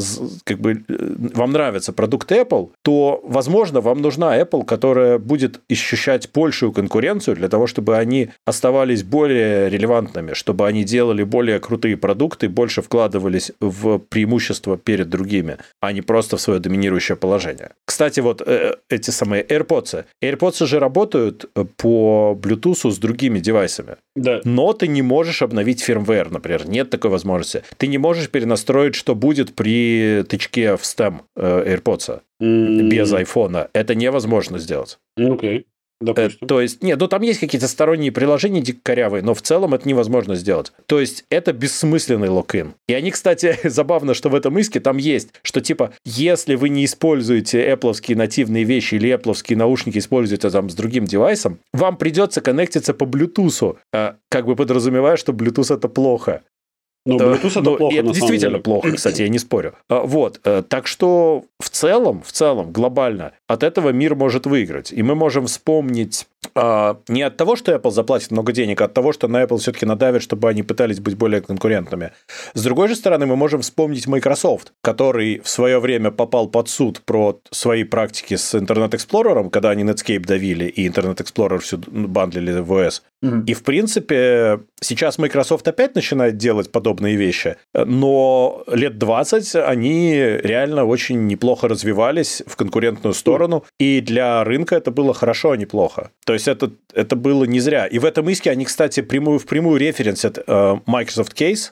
Speaker 2: вам нравится продукт Apple, то, возможно, вам нужна Apple, которая будет ощущать большую конкуренцию для того, чтобы они оставались более релевантными, чтобы они делали более крутые продукты, больше вкладывались в преимущество перед другими, а не просто в свое доминирующее положение. Кстати, эти самые AirPods. AirPods же работают по Bluetooth с другими девайсами.
Speaker 1: Да. Но
Speaker 2: ты не можешь обновить firmware, например. Нет такой возможности. Ты не можешь перенастроить, что будет при тычке в stem AirPods без iPhone. Это невозможно сделать.
Speaker 1: Окей. Допустим.
Speaker 2: То есть, там есть какие-то сторонние приложения дико корявые, но в целом это невозможно сделать. То есть, это бессмысленный лок-ин. И они, кстати, забавно, что в этом иске там есть, что если вы не используете Apple'овские нативные вещи или Apple'овские наушники используете с другим девайсом, вам придется коннектиться по Bluetooth, подразумевая, что Bluetooth это плохо.
Speaker 1: Bluetooth это плохо,
Speaker 2: это действительно плохо, кстати, я не спорю. Так что в целом, глобально, от этого мир может выиграть. И мы можем вспомнить не от того, что Apple заплатит много денег, а от того, что на Apple все-таки надавят, чтобы они пытались быть более конкурентными. С другой же стороны, мы можем вспомнить Microsoft, который в свое время попал под суд про свои практики с Internet Explorer, когда они Netscape давили и Internet Explorer всю бандлили в OS. И, в принципе, сейчас Microsoft опять начинает делать подобные вещи, но лет 20 они реально очень неплохо развивались в конкурентную сторону, и для рынка это было хорошо, а не плохо. То есть это было не зря. И в этом иске они, кстати, впрямую референсят Microsoft Case.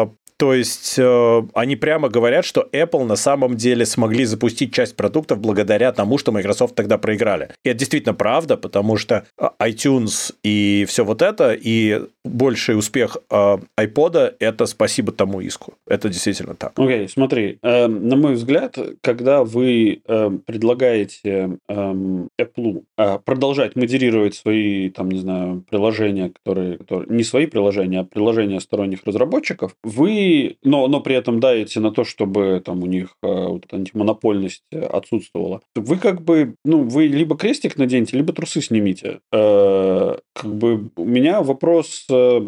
Speaker 2: То есть, они прямо говорят, что Apple на самом деле смогли запустить часть продуктов благодаря тому, что Microsoft тогда проиграли. И это действительно правда, потому что iTunes и все это, и больший успех iPod – это спасибо тому иску. Это действительно так.
Speaker 1: Окей, смотри. На мой взгляд, когда вы предлагаете Apple продолжать модерировать свои, приложения, которые не свои приложения, а приложения сторонних разработчиков, но при этом давите на то, чтобы у них антимонопольность отсутствовала. Вы вы либо крестик наденьте, либо трусы снимите. У меня вопрос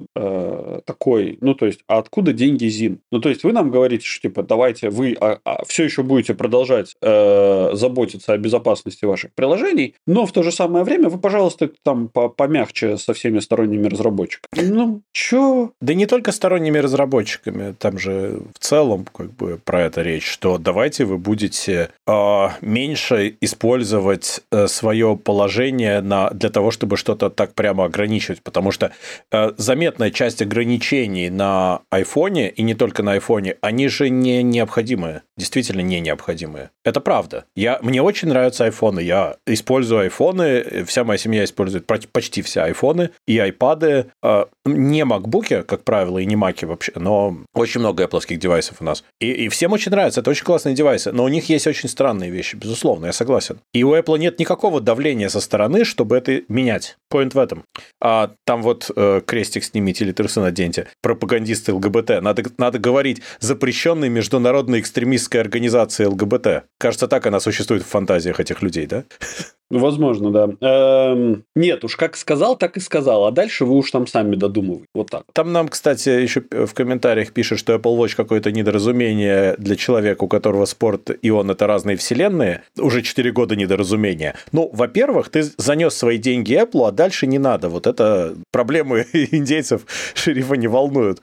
Speaker 1: такой, а откуда деньги ЗИН? То есть, вы нам говорите, что, давайте, вы все еще будете продолжать заботиться о безопасности ваших приложений, но в то же самое время вы, пожалуйста, помягче со всеми сторонними разработчиками. Чё?
Speaker 2: Да не только сторонними разработчиками, там же в целом про это речь, что давайте вы будете меньше использовать свое положение для того, чтобы что-то так прямо ограничивать, потому что заметная часть ограничений на айфоне, и не только на айфоне, они же не необходимые, действительно не необходимые. Это правда. Мне очень нравятся айфоны, я использую айфоны, вся моя семья использует почти все айфоны и айпады, не макбуки, как правило, и не маки вообще, но очень много Apple'овских девайсов у нас. И всем очень нравится, это очень классные девайсы, но у них есть очень странные вещи, безусловно, я согласен. И у Apple нет никакого давления со стороны, чтобы это менять. Point в этом. Там вот крестик снимите или трусы наденьте. Пропагандисты ЛГБТ. Надо говорить запрещенной международной экстремистской организации ЛГБТ. Кажется, так она существует в фантазиях этих людей, да?
Speaker 1: Возможно, да. Нет, уж как сказал, так и сказал. А дальше вы уж там сами додумываете. Вот так.
Speaker 2: Там нам, кстати, еще в комментариях пишут, что Apple Watch какое-то недоразумение для человека, у которого спорт и он – это разные вселенные. Уже 4 года недоразумения. Ну, во-первых, ты занес свои деньги Apple, а дальше не надо. Вот это проблемы индейцев шерифа не волнуют.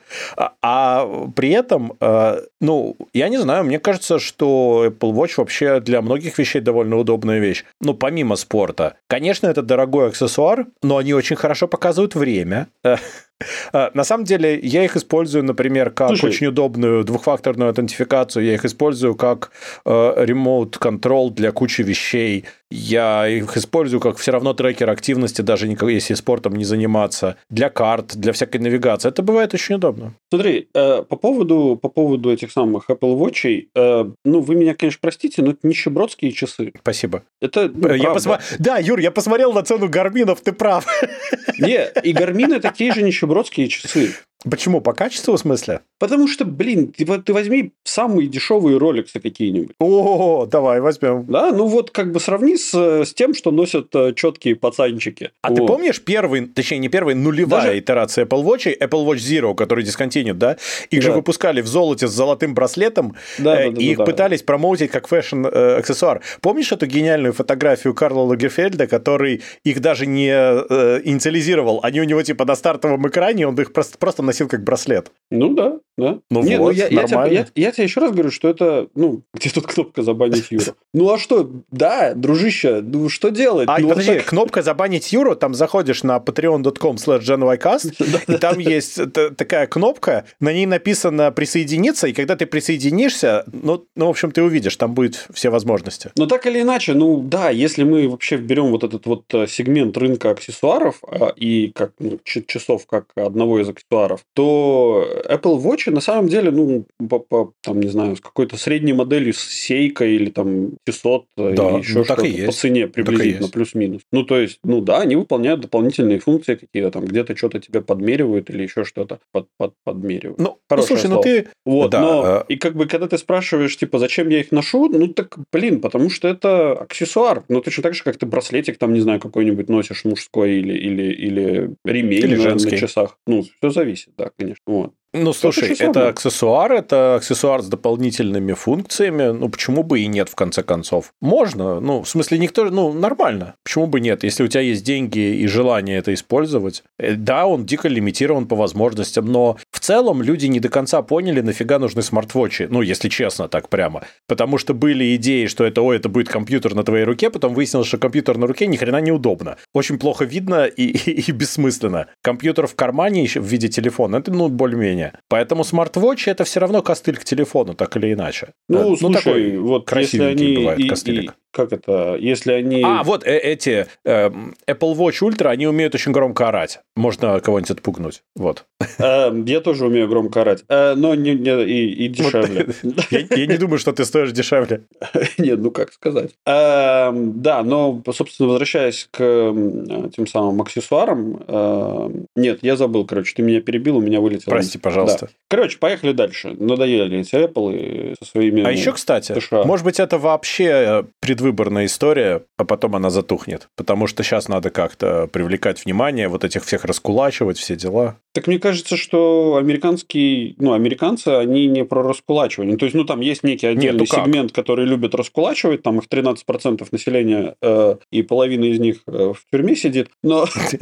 Speaker 2: А при этом, ну, я не знаю, мне кажется, что Apple Watch вообще для многих вещей довольно удобная вещь. Ну, помимо спорта. Конечно, это дорогой аксессуар, но они очень хорошо показывают время. На самом деле, я их использую, например, как очень удобную двухфакторную аутентификацию. Я их использую как remote control для кучи вещей. Я их использую как все равно трекер активности, даже если спортом не заниматься. Для карт, для всякой навигации. Это бывает очень удобно.
Speaker 1: Смотри, по поводу этих самых Apple Watch, ну, вы меня, конечно, простите, но это нищебродские часы.
Speaker 2: Спасибо.
Speaker 1: Это
Speaker 2: Да, Юр, я посмотрел на цену гарминов, ты прав.
Speaker 1: Не, и гармины такие же нищебродские часы.
Speaker 2: Почему? По качеству, в смысле?
Speaker 1: Потому что, блин, ты возьми самые дешевые роликсы какие-нибудь.
Speaker 2: О, давай возьмем.
Speaker 1: Да, ну вот как бы сравни с тем, что носят четкие пацанчики.
Speaker 2: А ты помнишь нулевая итерация Apple Watch, Apple Watch Zero, который discontinued, да? Их же выпускали в золоте с золотым браслетом, и их пытались промоутить как фэшн-аксессуар. Помнишь эту гениальную фотографию Карла Лагерфельда, который их даже не инициализировал? Они у него типа на стартовом экране, он их просто носил как браслет.
Speaker 1: Ну да. Ну
Speaker 2: не, вот,
Speaker 1: я тебе еще раз говорю, что это, ну, где тут кнопка забанить Юру? Ну а что, да, дружище, ну что делать?
Speaker 2: Подожди, кнопка забанить Юру, там заходишь на patreon.com/genYcast, и там есть такая кнопка, на ней написано «присоединиться», и когда ты присоединишься, ну, в общем, ты увидишь, там будет все возможности.
Speaker 1: Но так или иначе, ну да, если мы вообще берем вот этот вот сегмент рынка аксессуаров и как часов как одного из аксессуаров, то Apple Watch на самом деле, ну, там, не знаю, с какой-то средней моделью, с сейкой или там 600, или еще что-то по цене приблизительно, плюс-минус. Ну, то есть, ну да, они выполняют дополнительные функции какие-то, там где-то что-то тебе подмеривают или еще что-то подмеривают.
Speaker 2: Ну, слушай,
Speaker 1: слово.
Speaker 2: ты...
Speaker 1: Вот, да, но и как бы, когда ты спрашиваешь, типа, зачем я их ношу, ну, так, блин, потому что это аксессуар. Ну, точно так же, как ты браслетик, там, не знаю, какой-нибудь носишь мужской или ремень или на часах. Ну, все зависит, да, конечно. Вот.
Speaker 2: Ну, слушай, это аксессуар с дополнительными функциями. Ну, почему бы и нет, в конце концов? Можно. Ну, в смысле, нормально. Почему бы нет, если у тебя есть деньги и желание это использовать? Да, он дико лимитирован по возможностям, но в целом люди не до конца поняли, нафига нужны смарт-вотчи. Ну, если честно, так прямо. Потому что были идеи, что это будет компьютер на твоей руке, потом выяснилось, что компьютер на руке ни хрена неудобно. Очень плохо видно и бессмысленно. Компьютер в кармане еще в виде телефона, это, более-менее. Поэтому смарт-вотч это все равно костыль к телефону, так или иначе.
Speaker 1: Ну, слушай, такой вот
Speaker 2: красивенький бывает костылик.
Speaker 1: Как это, если они...
Speaker 2: Вот эти Apple Watch Ultra, они умеют очень громко орать. Можно кого-нибудь отпугнуть. Вот.
Speaker 1: Я тоже умею громко орать, но и дешевле.
Speaker 2: Я не думаю, что ты стоишь дешевле.
Speaker 1: Нет, ну как сказать. Да, но, собственно, возвращаясь к тем самым аксессуарам, нет, я забыл, короче, ты меня перебил, у меня вылетело.
Speaker 2: Прости, пожалуйста.
Speaker 1: Да. Короче, поехали дальше. Надоели эти Apple со своими...
Speaker 2: А еще, кстати, может быть, это вообще предвыборная история, а потом она затухнет. Потому что сейчас надо как-то привлекать внимание, вот этих всех раскулачивать, все дела.
Speaker 1: Так мне кажется, что американцы, они не про раскулачивание. То есть, там есть некий отдельный сегмент, который любит раскулачивать, там их 13% населения, и половина из них в тюрьме сидит, но...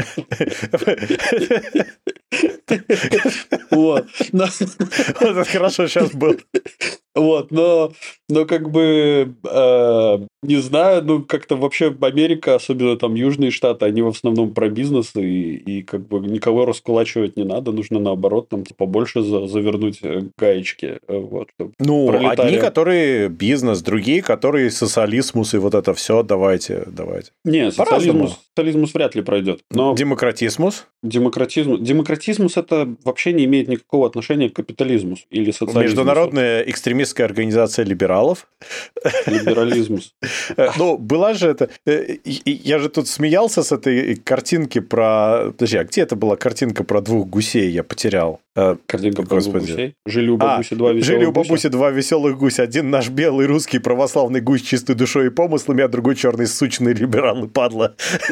Speaker 1: Вот.
Speaker 2: Хорошо сейчас был.
Speaker 1: Вот, но как бы, не знаю, как-то вообще Америка, особенно там южные штаты, они в основном про бизнес, и как бы никого раскулачивать не надо, нужно наоборот там побольше завернуть гаечки. Вот,
Speaker 2: ну, одни, которые бизнес, другие, которые социализмус и вот это все, давайте.
Speaker 1: Не, социализмус вряд ли пройдет. Но
Speaker 2: демократизмус?
Speaker 1: Демократизмус это вообще не имеет никакого отношения к капитализму или социализму.
Speaker 2: Международная экстремистская организация либералов.
Speaker 1: Либерализмус.
Speaker 2: Ну, была же это... Я же тут смеялся с этой картинки про... Подожди, а где это была картинка про двух гусей? Я потерял.
Speaker 1: Картинка про двух гусей? Жили у бабуси два веселых гуся.
Speaker 2: Жили у бабуси два веселых гуся. Один наш белый русский православный гусь с чистой душой и помыслами, а другой черный сучный либерал и падла.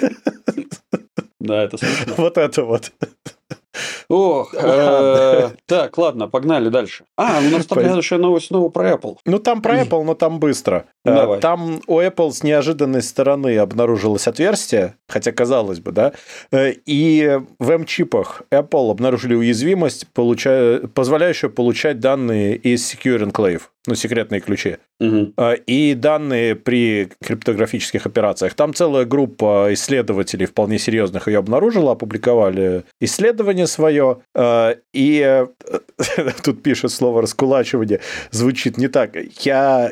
Speaker 1: Да, это смешно.
Speaker 2: Вот это вот.
Speaker 1: Ох, так, ладно, погнали дальше. У нас там следующая новость снова про Apple.
Speaker 2: Ну, там про Apple, но там быстро.
Speaker 1: Давай.
Speaker 2: Там у Apple с неожиданной стороны обнаружилось отверстие, хотя казалось бы, да, и в M-чипах Apple обнаружили уязвимость, позволяющую получать данные из Secure Enclave, ну, секретные ключи, и данные при криптографических операциях. Там целая группа исследователей вполне серьезных ее обнаружила, опубликовали исследование свое, и тут пишет слово «раскулачивание», звучит не так. Я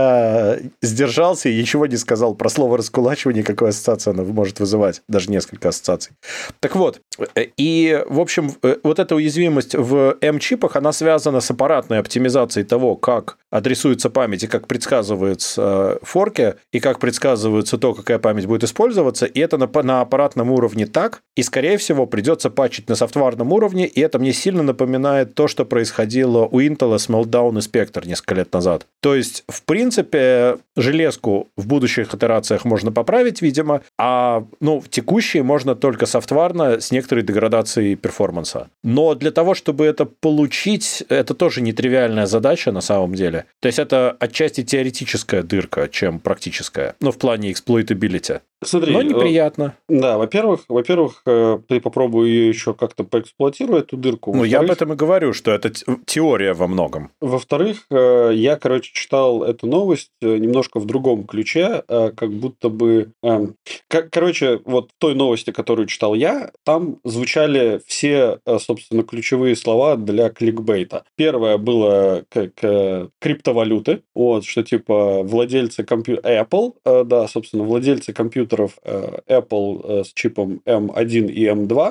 Speaker 2: сдержался и ничего не сказал про слово «раскулачивание», какую ассоциацию оно может вызывать, даже несколько ассоциаций. Так вот, и, в общем, вот эта уязвимость в M-чипах, она связана с аппаратной оптимизацией того, как адресуется память и как предсказываются форки, и как предсказывается то, какая память будет использоваться, и это на аппаратном уровне так, и, скорее всего, придется патчить на софтварном уровне, и это мне сильно напоминает то, что происходило у Intel с Meltdown и Spectre несколько лет назад. То есть, в принципе, железку в будущих итерациях можно поправить, видимо, а в текущие можно только софтварно с некоторой деградацией перформанса. Но для того, чтобы это получить, это тоже нетривиальная задача на самом деле. То есть, это отчасти теоретическая дырка, чем практическая. В плане эксплойтабилити.
Speaker 1: Смотри,
Speaker 2: но неприятно.
Speaker 1: Да, во-первых, ты попробуй ее еще как-то поэксплуатировать, эту дырку.
Speaker 2: Я об этом и говорю, что это теория во многом.
Speaker 1: Во-вторых, я, читал эту новость немножко в другом ключе, как будто бы... вот в той новости, которую читал я, там звучали все, собственно, ключевые слова для кликбейта. Первое было криптовалюты, что типа владельцы Apple, владельцы компьютеров Apple с чипом M1 и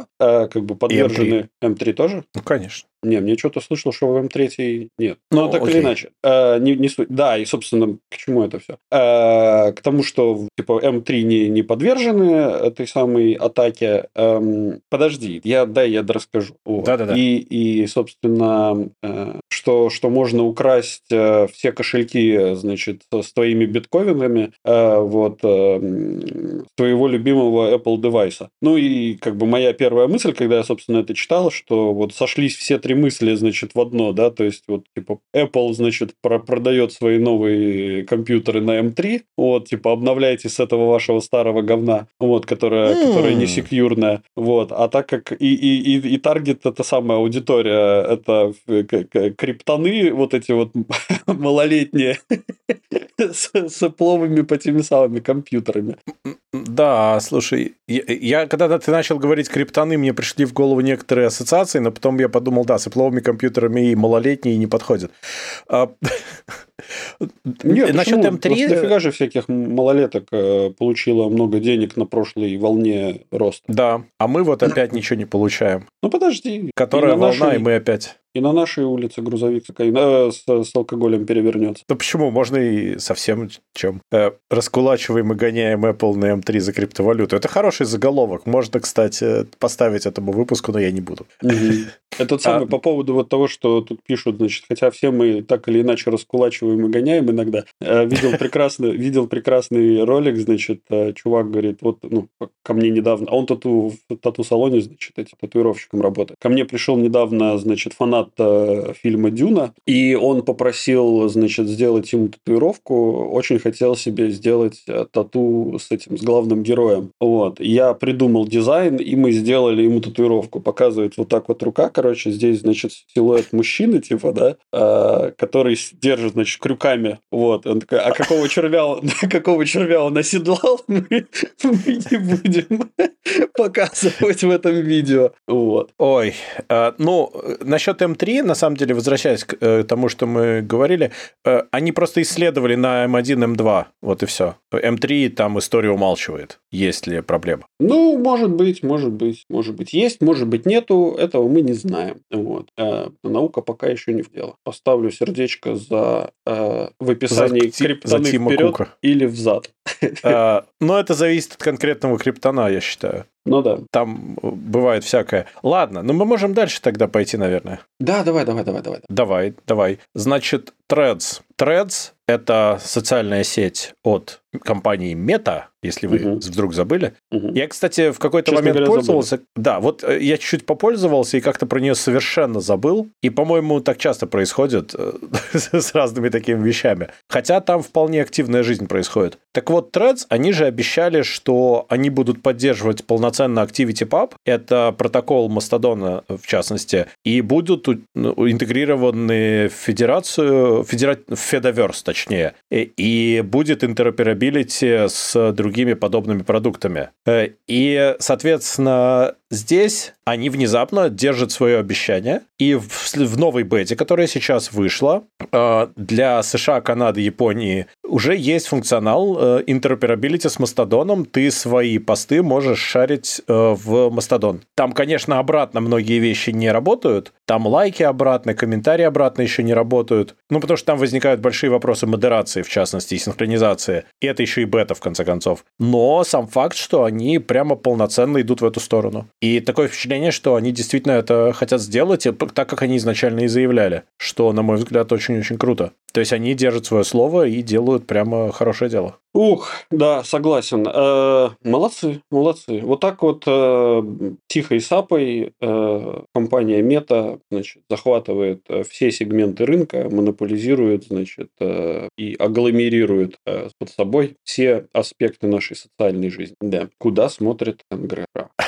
Speaker 1: M2 подвержены... M3 тоже?
Speaker 2: Ну, конечно.
Speaker 1: Не, мне что-то слышал, что в М3 нет. Но так или иначе. Не суть. Да, и, собственно, к чему это все? К тому, что типа М3 не подвержены этой самой атаке. Подожди, я расскажу.
Speaker 2: Да-да-да.
Speaker 1: И, собственно, что можно украсть все кошельки, значит, с твоими биткоинами твоего любимого Apple девайса. Ну и моя первая мысль, когда я, собственно, это читал, что сошлись все три мысли, значит, в одно, да, то есть Apple, значит, продает свои новые компьютеры на M3, обновляйте с этого вашего старого говна, которое не секьюрное, а так как и таргет, это самая аудитория, это криптоны, эти малолетние с пловыми по теми самыми компьютерами.
Speaker 2: Да, слушай, когда ты начал говорить криптоны, мне пришли в голову некоторые ассоциации, но потом я подумал, да, с Apple'овыми компьютерами и малолетние не подходят.
Speaker 1: Нет,
Speaker 2: насчет M3...
Speaker 1: Дофига же всяких малолеток получило много денег на прошлой волне роста.
Speaker 2: Да, а мы опять ничего не получаем.
Speaker 1: Подожди.
Speaker 2: Которая волна, и мы опять...
Speaker 1: И на нашей улице грузовик с алкоголем перевернется.
Speaker 2: Да почему? Можно и совсем чем. Раскулачиваем и гоняем Apple на M3 за криптовалюту. Это хороший заголовок. Можно, кстати, поставить этому выпуску, но я не буду.
Speaker 1: Этот самый по поводу того, что тут пишут, значит, хотя все мы так или иначе раскулачиваем и гоняем иногда. Видел прекрасный ролик, значит, чувак говорит, ко мне недавно, а он в тату-салоне, значит, этим татуировщиком работает. Ко мне пришел недавно, значит, фанат фильма «Дюна», и он попросил, значит, сделать ему татуировку, очень хотел себе сделать тату с главным героем. Я придумал дизайн, и мы сделали ему татуировку. Показывает рука, здесь, значит, силуэт мужчины, который держит, значит, крюками. Вот. Он такой, а какого червя он оседлал, мы не будем показывать в этом видео. Вот.
Speaker 2: Ой, насчет М3, на самом деле, возвращаясь к тому, что мы говорили, они просто исследовали на М1, М2, вот и все. М3 там история умалчивает, есть ли проблема.
Speaker 1: Ну, может быть. Есть, может быть, нету, этого мы не знаем. Вот. Наука пока еще не в дело. Поставлю сердечко в описании криптоны вперед или взад.
Speaker 2: Но это зависит от конкретного криптона, я считаю.
Speaker 1: Ну да.
Speaker 2: Там бывает всякое. Ладно, но мы можем дальше тогда пойти, наверное.
Speaker 1: Да, давай.
Speaker 2: Давай. Значит, Threads. Threads – это социальная сеть от компании Meta, если вы вдруг забыли. Я, кстати, в какой-то момент пользовался. Забыли. Да, вот я чуть-чуть попользовался и как-то про нее совершенно забыл. И, по-моему, так часто происходит с разными такими вещами. Хотя там вполне активная жизнь происходит. Так вот, Threads, они же обещали, что они будут поддерживать полноценно ActivityPub. Это протокол Мастодона, в частности, и будут интегрированы в Федерацию, в Fediverse, точнее, и будет интероперабилити с другими подобными продуктами. И, соответственно, здесь они внезапно держат свое обещание, и в новой бете, которая сейчас вышла, для США, Канады, Японии уже есть функционал интероперабилити с Мастодоном. Ты свои посты можешь шарить в Мастодон. Там, конечно, обратно многие вещи не работают. Там лайки обратно, комментарии обратно еще не работают. Ну, потому что там возникают большие вопросы модерации, в частности, и синхронизации. И это еще и бета, в конце концов. Но сам факт, что они прямо полноценно идут в эту сторону. И такое впечатление, что они действительно это хотят сделать, так как они изначально и заявляли, что, на мой взгляд, очень-очень круто. То есть они держат свое слово и делают прямо хорошее дело.
Speaker 1: Да, согласен. Молодцы. Вот так вот тихой сапой компания Meta, значит, захватывает все сегменты рынка, монополизирует, значит, и агломерирует под собой все аспекты нашей социальной жизни. Да. Куда смотрит НГР?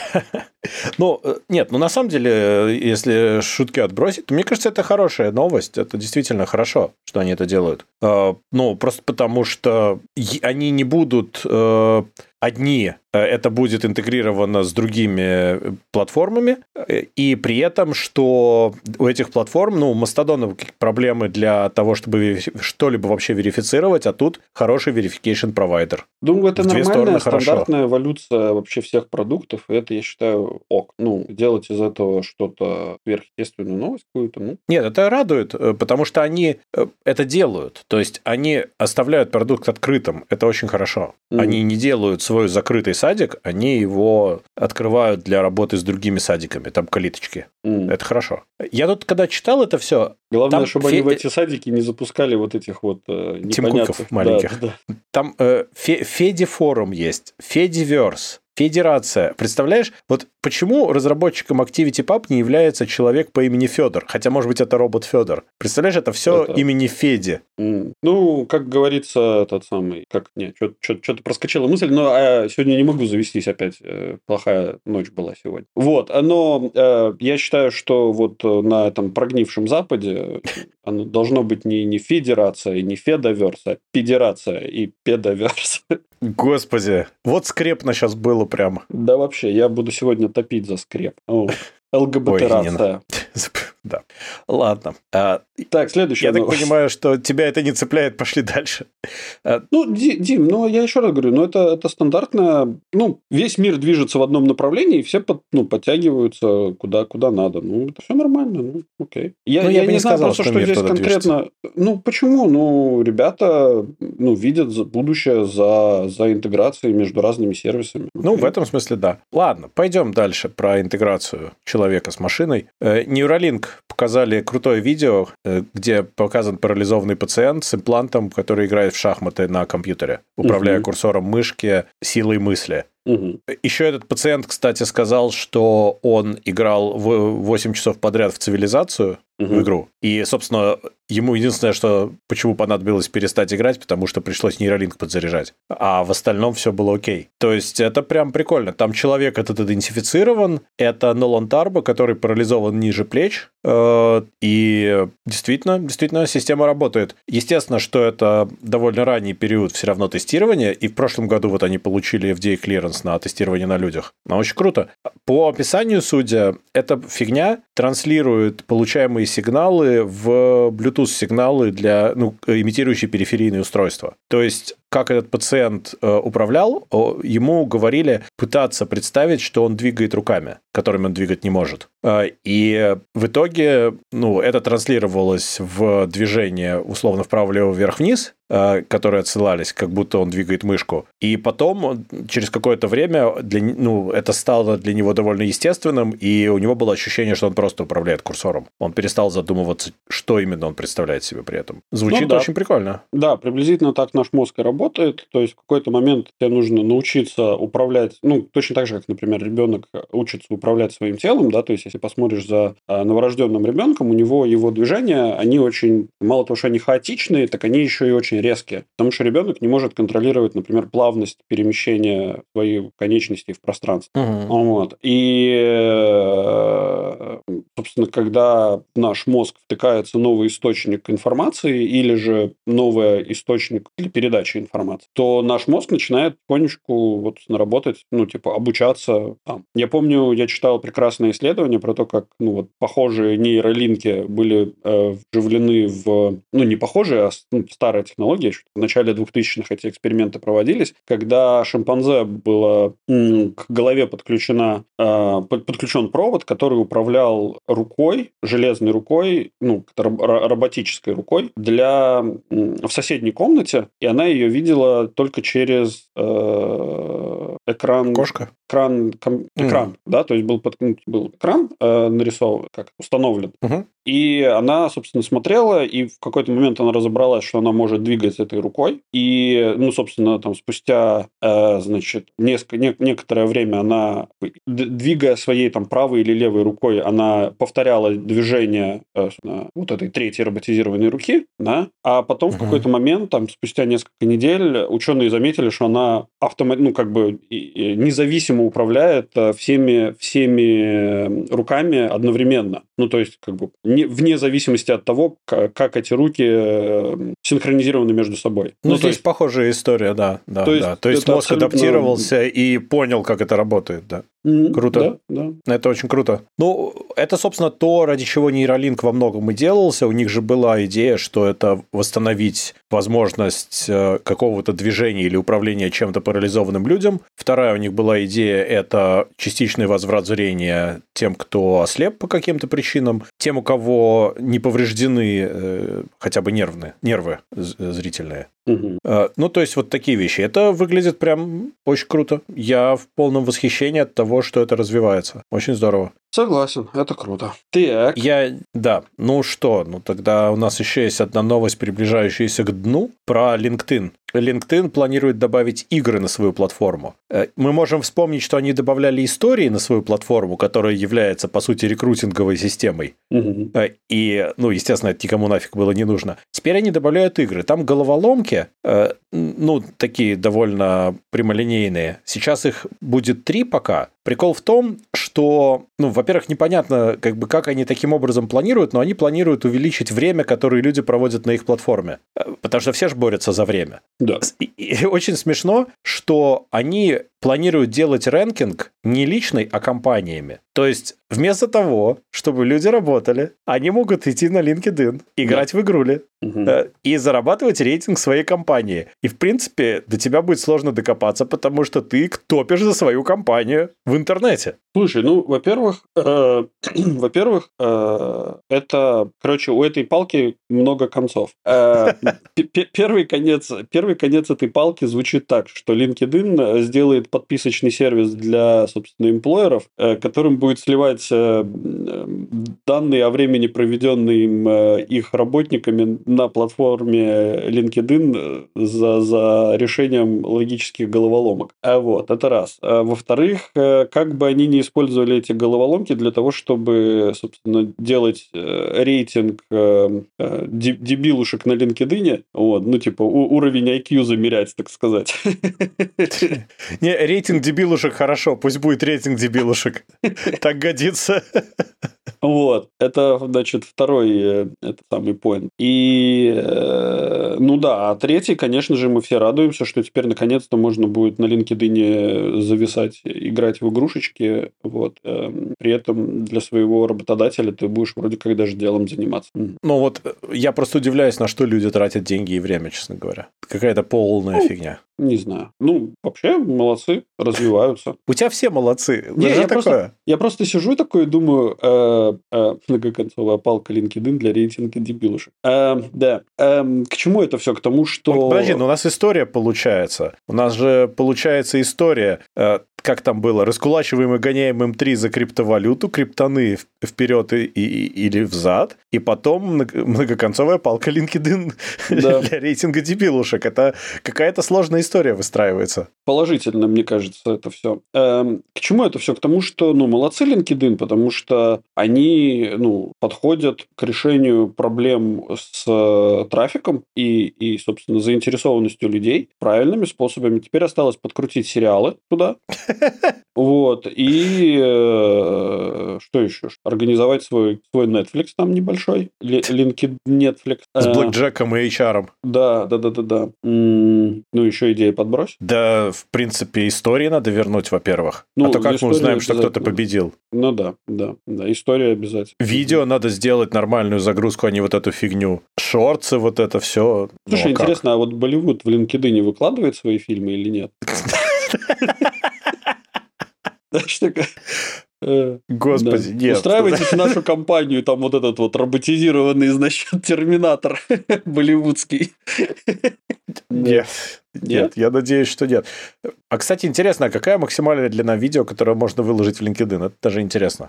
Speaker 2: На самом деле, если шутки отбросить, то мне кажется, это хорошая новость. Это действительно хорошо, что они это делают. Просто потому что они не будут одни, это будет интегрировано с другими платформами, и при этом, что у этих платформ, у Мастодона проблемы для того, чтобы что-либо вообще верифицировать, а тут хороший verification провайдер.
Speaker 1: Думаю, это нормальная, стандартная эволюция вообще всех продуктов, и это, я считаю, ок. Делать из этого что-то сверхъестественную новость какую-то,
Speaker 2: Нет, это радует, потому что они это делают. То есть они оставляют продукт открытым. Это очень хорошо. Они не делают свой закрытый садик, они его открывают для работы с другими садиками, там калиточки. Это хорошо. Я тут, когда читал это все...
Speaker 1: Главное, чтобы они в эти садики не запускали вот этих вот
Speaker 2: непонятных маленьких. Да. Там Феди-форум есть, Федиверс, Федерация. Представляешь, вот почему разработчиком ActivityPub не является человек по имени Федор? Хотя, может быть, это робот Федор. Представляешь, это все имени Феди.
Speaker 1: Как говорится, что-то проскочила мысль, но сегодня не могу завестись опять. Плохая ночь была сегодня. Вот, но я считаю, что вот на этом прогнившем Западе оно должно быть не Федерация, не Федоверс, а Педерация и Педоверс.
Speaker 2: Господи, вот скрепно сейчас было прямо.
Speaker 1: Да вообще, я буду сегодня топить за скреп. ЛГБТ-рация.
Speaker 2: Да. Ладно.
Speaker 1: Так, следующий.
Speaker 2: Я так понимаю, что тебя это не цепляет, пошли дальше.
Speaker 1: Дим, я еще раз говорю, это стандартно. Весь мир движется в одном направлении, и все подтягиваются куда надо. Это все нормально. Окей. Я не знаю просто, что здесь конкретно. Почему? Ребята видят будущее за интеграцией между разными сервисами.
Speaker 2: В этом смысле да. Ладно, пойдем дальше про интеграцию человека с машиной. Neuralink показали крутое видео, где показан парализованный пациент с имплантом, который играет в шахматы на компьютере, управляя курсором мышки силой мысли. Еще этот пациент, кстати, сказал, что он играл 8 часов подряд в цивилизацию, в игру. И, собственно, ему единственное, что почему понадобилось перестать играть, потому что пришлось нейролинк подзаряжать. А в остальном все было окей. То есть это прям прикольно. Там человек этот идентифицирован, это Нолан Тарбо, который парализован ниже плеч, и действительно система работает. Естественно, что это довольно ранний период все равно тестирования, и в прошлом году вот они получили FDA clearance на тестирование на людях. Но очень круто. По описанию, судя, эта фигня транслирует получаемые сигналы в Bluetooth-сигналы для, имитирующие периферийные устройства. То есть как этот пациент управлял, ему говорили пытаться представить, что он двигает руками, которыми он двигать не может. И в итоге, это транслировалось в движение условно вправо, лево, вверх, вниз, которые отсылались, как будто он двигает мышку. И потом, через какое-то время, это стало для него довольно естественным, и у него было ощущение, что он просто управляет курсором. Он перестал задумываться, что именно он представляет себе при этом. Звучит очень прикольно.
Speaker 1: Да, приблизительно так наш мозг и работает. То есть в какой-то момент тебе нужно научиться управлять, точно так же, как, например, ребенок учится управлять своим телом, да, то есть если посмотришь за новорожденным ребенком, у него его движения, они очень, мало того, что они хаотичные, так они еще и очень резкие, потому что ребенок не может контролировать, например, плавность перемещения своих конечностей в пространстве. Вот. И, собственно, когда в наш мозг втыкается новый источник информации или же новый источник для передачи информации, то наш мозг начинает потихонечку работать, обучаться там. Я помню, я читал прекрасное исследование про то, как похожие нейролинки были вживлены в... не похожие, а старая технология. В начале 2000-х эти эксперименты проводились, когда шимпанзе было к голове подключен провод, который управлял рукой, железной рукой, роботической рукой, в соседней комнате, и она ее видела только через экран.
Speaker 2: Кошка?
Speaker 1: Экран, да, то есть был экран нарисован, установлен. И она, собственно, смотрела, и в какой-то момент она разобралась, что она может двигать этой рукой. И, собственно, там спустя, некоторое время она, двигая своей там правой или левой рукой, она повторяла движение вот этой третьей роботизированной руки, да, а потом в какой-то момент, там, спустя несколько недель, ученые заметили, что она независимо управляет всеми руками одновременно. То есть, вне зависимости от того, как эти руки синхронизированы между собой.
Speaker 2: Здесь похожая история, да. То есть мозг адаптировался и понял, как это работает, да. Круто.
Speaker 1: Да.
Speaker 2: Это очень круто. Это, собственно, то, ради чего нейролинк во многом и делался. У них же была идея, что это восстановить возможность какого-то движения или управления чем-то парализованным людям. Вторая у них была идея – это частичный возврат зрения тем, кто ослеп по каким-то причинам, тем, у кого не повреждены хотя бы нервы зрительные. То есть вот такие вещи. Это выглядит прям очень круто. Я в полном восхищении от того, что это развивается. Очень здорово.
Speaker 1: Согласен, это круто. Так.
Speaker 2: Тогда у нас еще есть одна новость, приближающаяся к дну, про LinkedIn. LinkedIn планирует добавить игры на свою платформу. Мы можем вспомнить, что они добавляли истории на свою платформу, которая является, по сути, рекрутинговой системой. И, естественно, это никому нафиг было не нужно. Теперь они добавляют игры. Там головоломки, такие довольно прямолинейные. Сейчас их будет 3 пока. Прикол в том, что, во-первых, непонятно, как они таким образом планируют, но они планируют увеличить время, которое люди проводят на их платформе. Потому что все же борются за время.
Speaker 1: Да.
Speaker 2: И очень смешно, что они планируют делать рэнкинг не личный, а компаниями. То есть, вместо того, чтобы люди работали, они могут идти на LinkedIn, играть в игрули и зарабатывать рейтинг своей компании. И, в принципе, до тебя будет сложно докопаться, потому что ты топишь за свою компанию в интернете.
Speaker 1: Слушай, во-первых, это, у этой палки много концов. Первый конец этой палки звучит так, что LinkedIn сделает подписочный сервис для, собственно, эмплойеров, которым будет сливать данные о времени, проведенные их работниками на платформе LinkedIn за решением логических головоломок. Вот, это раз. Во-вторых, как бы они не использовали эти головоломки для того, чтобы, собственно, делать рейтинг дебилушек на LinkedIn, вот, ну, типа, уровень IQ замерять, так сказать.
Speaker 2: Не, рейтинг дебилушек хорошо, пусть будет рейтинг дебилушек. Так годится.
Speaker 1: Вот, это, значит, второй, это самый поинт. И, ну да, а третий, конечно же, мы все радуемся, что теперь наконец-то можно будет на LinkedIn зависать, играть в игрушечки, вот, при этом для своего работодателя ты будешь вроде как даже делом заниматься.
Speaker 2: Ну вот, я просто удивляюсь, на что люди тратят деньги и время, честно говоря. Какая-то полная фигня.
Speaker 1: Не знаю. Ну, вообще, молодцы, развиваются.
Speaker 2: У тебя все молодцы.
Speaker 1: Не, я просто сижу такой и думаю, многоконцовая палка LinkedIn для рейтинга дебилушек. Да. К чему это все? К тому, что...
Speaker 2: Подожди, но у нас история получается. У нас же получается история... Как там было? Раскулачиваем и гоняем М3 за криптовалюту, криптоны вперед или взад, и потом многоконцовая палка LinkedIn для рейтинга дебилушек. Это какая-то сложная история выстраивается.
Speaker 1: Положительно, мне кажется, это все. К чему это все? К тому, что, ну, молодцы LinkedIn, потому что они, ну, подходят к решению проблем с трафиком и, собственно, заинтересованностью людей правильными способами. Теперь осталось подкрутить сериалы туда. Вот. И что еще? Организовать свой Netflix там небольшой. LinkedIn Netflix.
Speaker 2: С блэкджеком и HR.
Speaker 1: Да. Ну, еще идеи подбрось.
Speaker 2: Да, в принципе, истории надо вернуть, во-первых. Ну, а то как мы узнаем, что кто-то победил?
Speaker 1: Ну да. История обязательно.
Speaker 2: Видео надо сделать нормальную загрузку, а не вот эту фигню. Шортсы, вот это все.
Speaker 1: Слушай, интересно, а вот Болливуд в LinkedIn выкладывает свои фильмы или нет?
Speaker 2: Господи, нет.
Speaker 1: Устраивайтесь в нашу компанию, там вот этот вот роботизированный, значит, терминатор болливудский.
Speaker 2: Нет, я надеюсь, что нет. А, кстати, интересно, а какая максимальная длина видео, которое можно выложить в LinkedIn? Это даже интересно.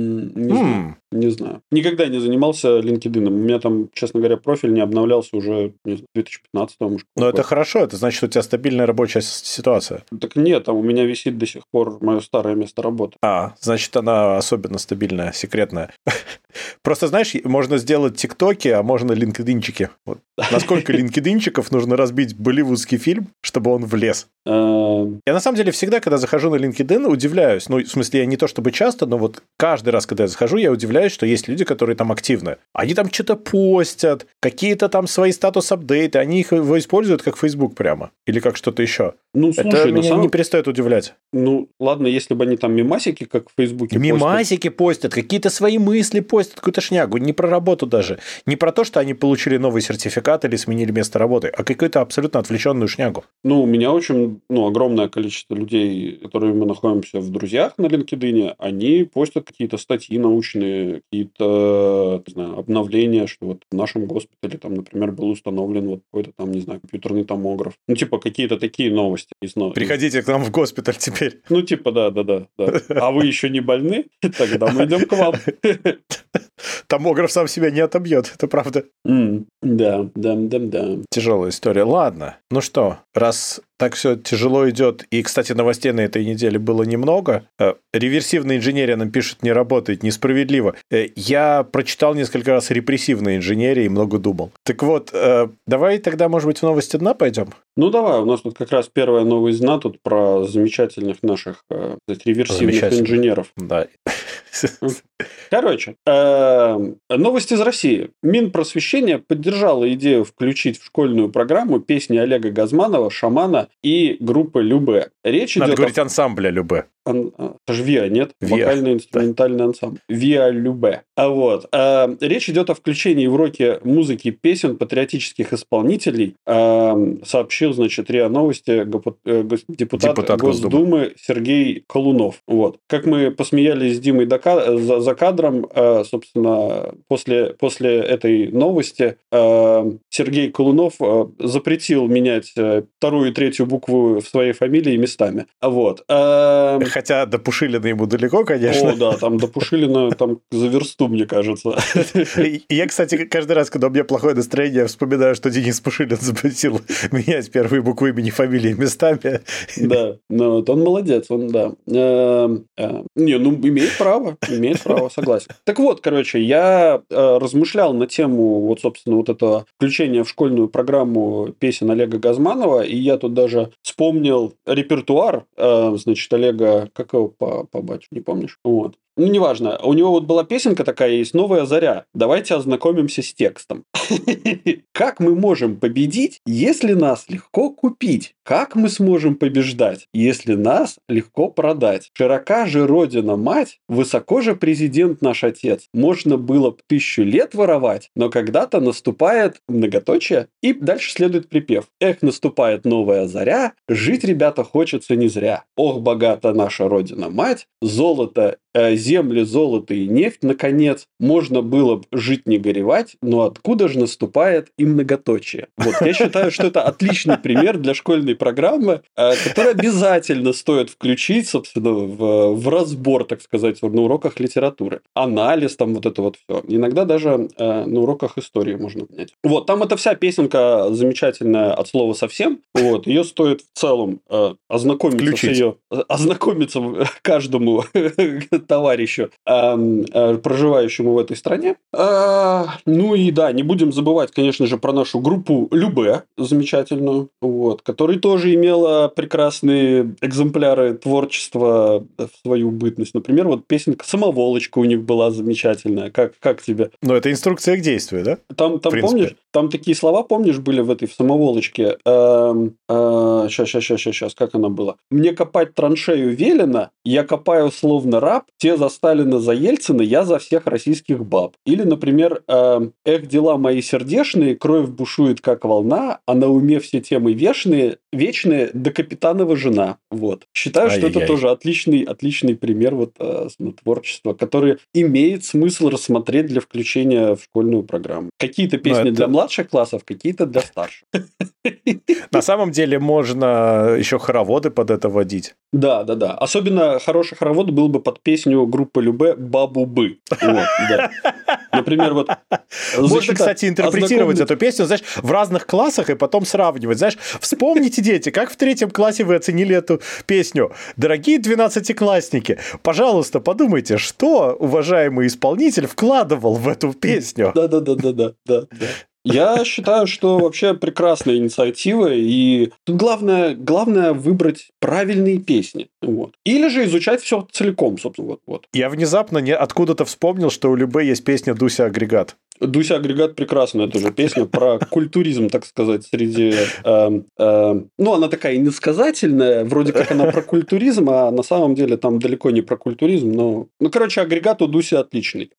Speaker 1: Не знаю. Никогда не занимался LinkedIn. У меня там, честно говоря, профиль не обновлялся уже в 2015-м.
Speaker 2: Но это хорошо, это значит, у тебя стабильная рабочая ситуация.
Speaker 1: Так нет, там у меня висит до сих пор мое старое место работы.
Speaker 2: Значит, она особенно стабильная, секретная. Просто, знаешь, можно сделать тиктоки, а можно линкединчики. Вот. Насколько линкединчиков нужно разбить болливудский фильм, чтобы он влез? Я, на самом деле, всегда, когда захожу на LinkedIn, удивляюсь. Ну, в смысле, я не то чтобы часто, но вот каждый раз, когда я захожу, я удивляюсь, что есть люди, которые там активны. Они там что-то постят, какие-то там свои статус-апдейты, они его используют как Facebook прямо. Или как что-то еще.
Speaker 1: Ну, слушай,
Speaker 2: это меня не перестает удивлять.
Speaker 1: Ну, ладно, если бы они там мемасики, как в Фейсбуке
Speaker 2: мемасики постят, какие-то свои мысли постят, какую-то шнягу, не про работу даже. Не про то, что они получили новый сертификат или сменили место работы, а какую-то абсолютно отвлеченную шнягу.
Speaker 1: Ну, у меня очень огромное количество людей, которыми мы находимся в друзьях на LinkedIn, они постят какие-то статьи научные, какие-то, не знаю, обновления, что вот в нашем госпитале там, например, был установлен вот какой-то там, не знаю, компьютерный томограф. Ну, типа, какие-то такие новости.
Speaker 2: Приходите к нам в госпиталь теперь.
Speaker 1: Ну, типа, да. А вы еще не больны? Тогда мы идем к вам.
Speaker 2: Томограф сам себя не отобьет, это правда.
Speaker 1: Да.
Speaker 2: Тяжелая история. Ладно, ну что, раз так все тяжело идет, и, кстати, новостей на этой неделе было немного. Реверсивная инженерия нам пишет, не работает, несправедливо. Я прочитал несколько раз репрессивная инженерия и много думал. Так вот, давай тогда, может быть, в новости дна пойдем?
Speaker 1: Ну, давай, у нас тут как раз первая новость дна тут про замечательных наших реверсивных инженеров.
Speaker 2: Да.
Speaker 1: Короче, новость из России. Минпросвещение поддержало идею включить в школьную программу песни Олега Газманова, Шамана и группы Любэ. Речь
Speaker 2: Надо
Speaker 1: идет
Speaker 2: говорить ансамбля Любэ.
Speaker 1: Это же ВИА, нет?
Speaker 2: ВИА.
Speaker 1: Вокально-инструментальный ансамбль. ВИА Любе. Речь идет о включении в уроки музыки песен патриотических исполнителей, сообщил, значит, РИА Новости депутат Госдумы Сергей Колунов. Вот. Как мы посмеялись с Димой за кадром, собственно, после этой новости Сергей Колунов запретил менять вторую и третью букву в своей фамилии местами. Вот.
Speaker 2: Хотя до Пушилина ему далеко, конечно.
Speaker 1: О, да, там до Пушилина там за версту, мне кажется.
Speaker 2: Я, кстати, каждый раз, когда у меня плохое настроение, вспоминаю, что Денис Пушилин запретил менять первые буквы имени, фамилии местами.
Speaker 1: Да, но он молодец, он, да. Имеет право, согласен. Так вот, короче, я размышлял на тему, вот, собственно, вот этого включения в школьную программу песен Олега Газманова, и я тут даже вспомнил репертуар, значит, Олега, как его по батю, не помнишь? Вот. Неважно. У него вот была песенка такая есть «Новая заря». Давайте ознакомимся с текстом. Как мы можем победить, если нас легко купить? Как мы сможем побеждать, если нас легко продать? Широка же Родина-мать, высоко же президент наш отец. Можно было б 1000 лет воровать, но когда-то наступает многоточие, и дальше следует припев. Эх, наступает новая заря, жить, ребята, хочется не зря. Ох, богата наша Родина-мать, золото, земли, золото и нефть, наконец, можно было бы жить не горевать, но откуда же наступает и многоточие? Вот, я считаю, что это отличный пример для школьной программы, который обязательно стоит включить, собственно, в разбор, так сказать, на уроках литературы. Анализ, там вот это вот все. Иногда даже на уроках истории можно понять. Вот, там эта вся песенка замечательная от слова совсем. Вот, ее стоит в целом ознакомиться каждому товарищу, проживающему в этой стране. Ну и да, не будем забывать, конечно же, про нашу группу Любе, замечательную, вот, которая тоже имела прекрасные экземпляры творчества в свою бытность. Например, вот песенка «Самоволочка» у них была замечательная. Как тебе?
Speaker 2: Но это инструкция к действию, да?
Speaker 1: Там помнишь, там такие слова, помнишь, были в этой «Самоволочке»? Сейчас, как она была? «Мне копать траншею велено, я копаю словно раб, те за Сталина, за Ельцина, я за всех российских баб». Или, например, «Эх, дела мои сердечные, кровь бушует, как волна, а на уме все темы вечные, да капитанова жена». Вот. Считаю, что это тоже отличный пример вот, творчества, который имеет смысл рассмотреть для включения в школьную программу. Какие-то песни для младших классов, какие-то для старших.
Speaker 2: На самом деле можно еще хороводы под это водить.
Speaker 1: Да. Особенно хороший хоровод был бы под песню группы Любе «Бабу-бы». Вот, да. Например, вот...
Speaker 2: Можно, кстати, интерпретировать эту песню, знаешь, в разных классах и потом сравнивать. Знаешь, вспомните, дети, как в 3 классе вы оценили эту песню. Дорогие 12-классники, пожалуйста, подумайте, что уважаемый исполнитель вкладывал в эту песню.
Speaker 1: Да. Я считаю, что вообще прекрасная инициатива, и тут главное выбрать правильные песни. Вот. Или же изучать все целиком, собственно. Вот.
Speaker 2: Я внезапно откуда-то вспомнил, что у Любе есть песня «Дуся агрегат».
Speaker 1: «Дуся агрегат» прекрасная тоже песня про культуризм, так сказать, среди... Ну, она такая иносказательная, вроде как она про культуризм, а на самом деле там далеко не про культуризм, но... Ну, короче, агрегат у Дуси отличный.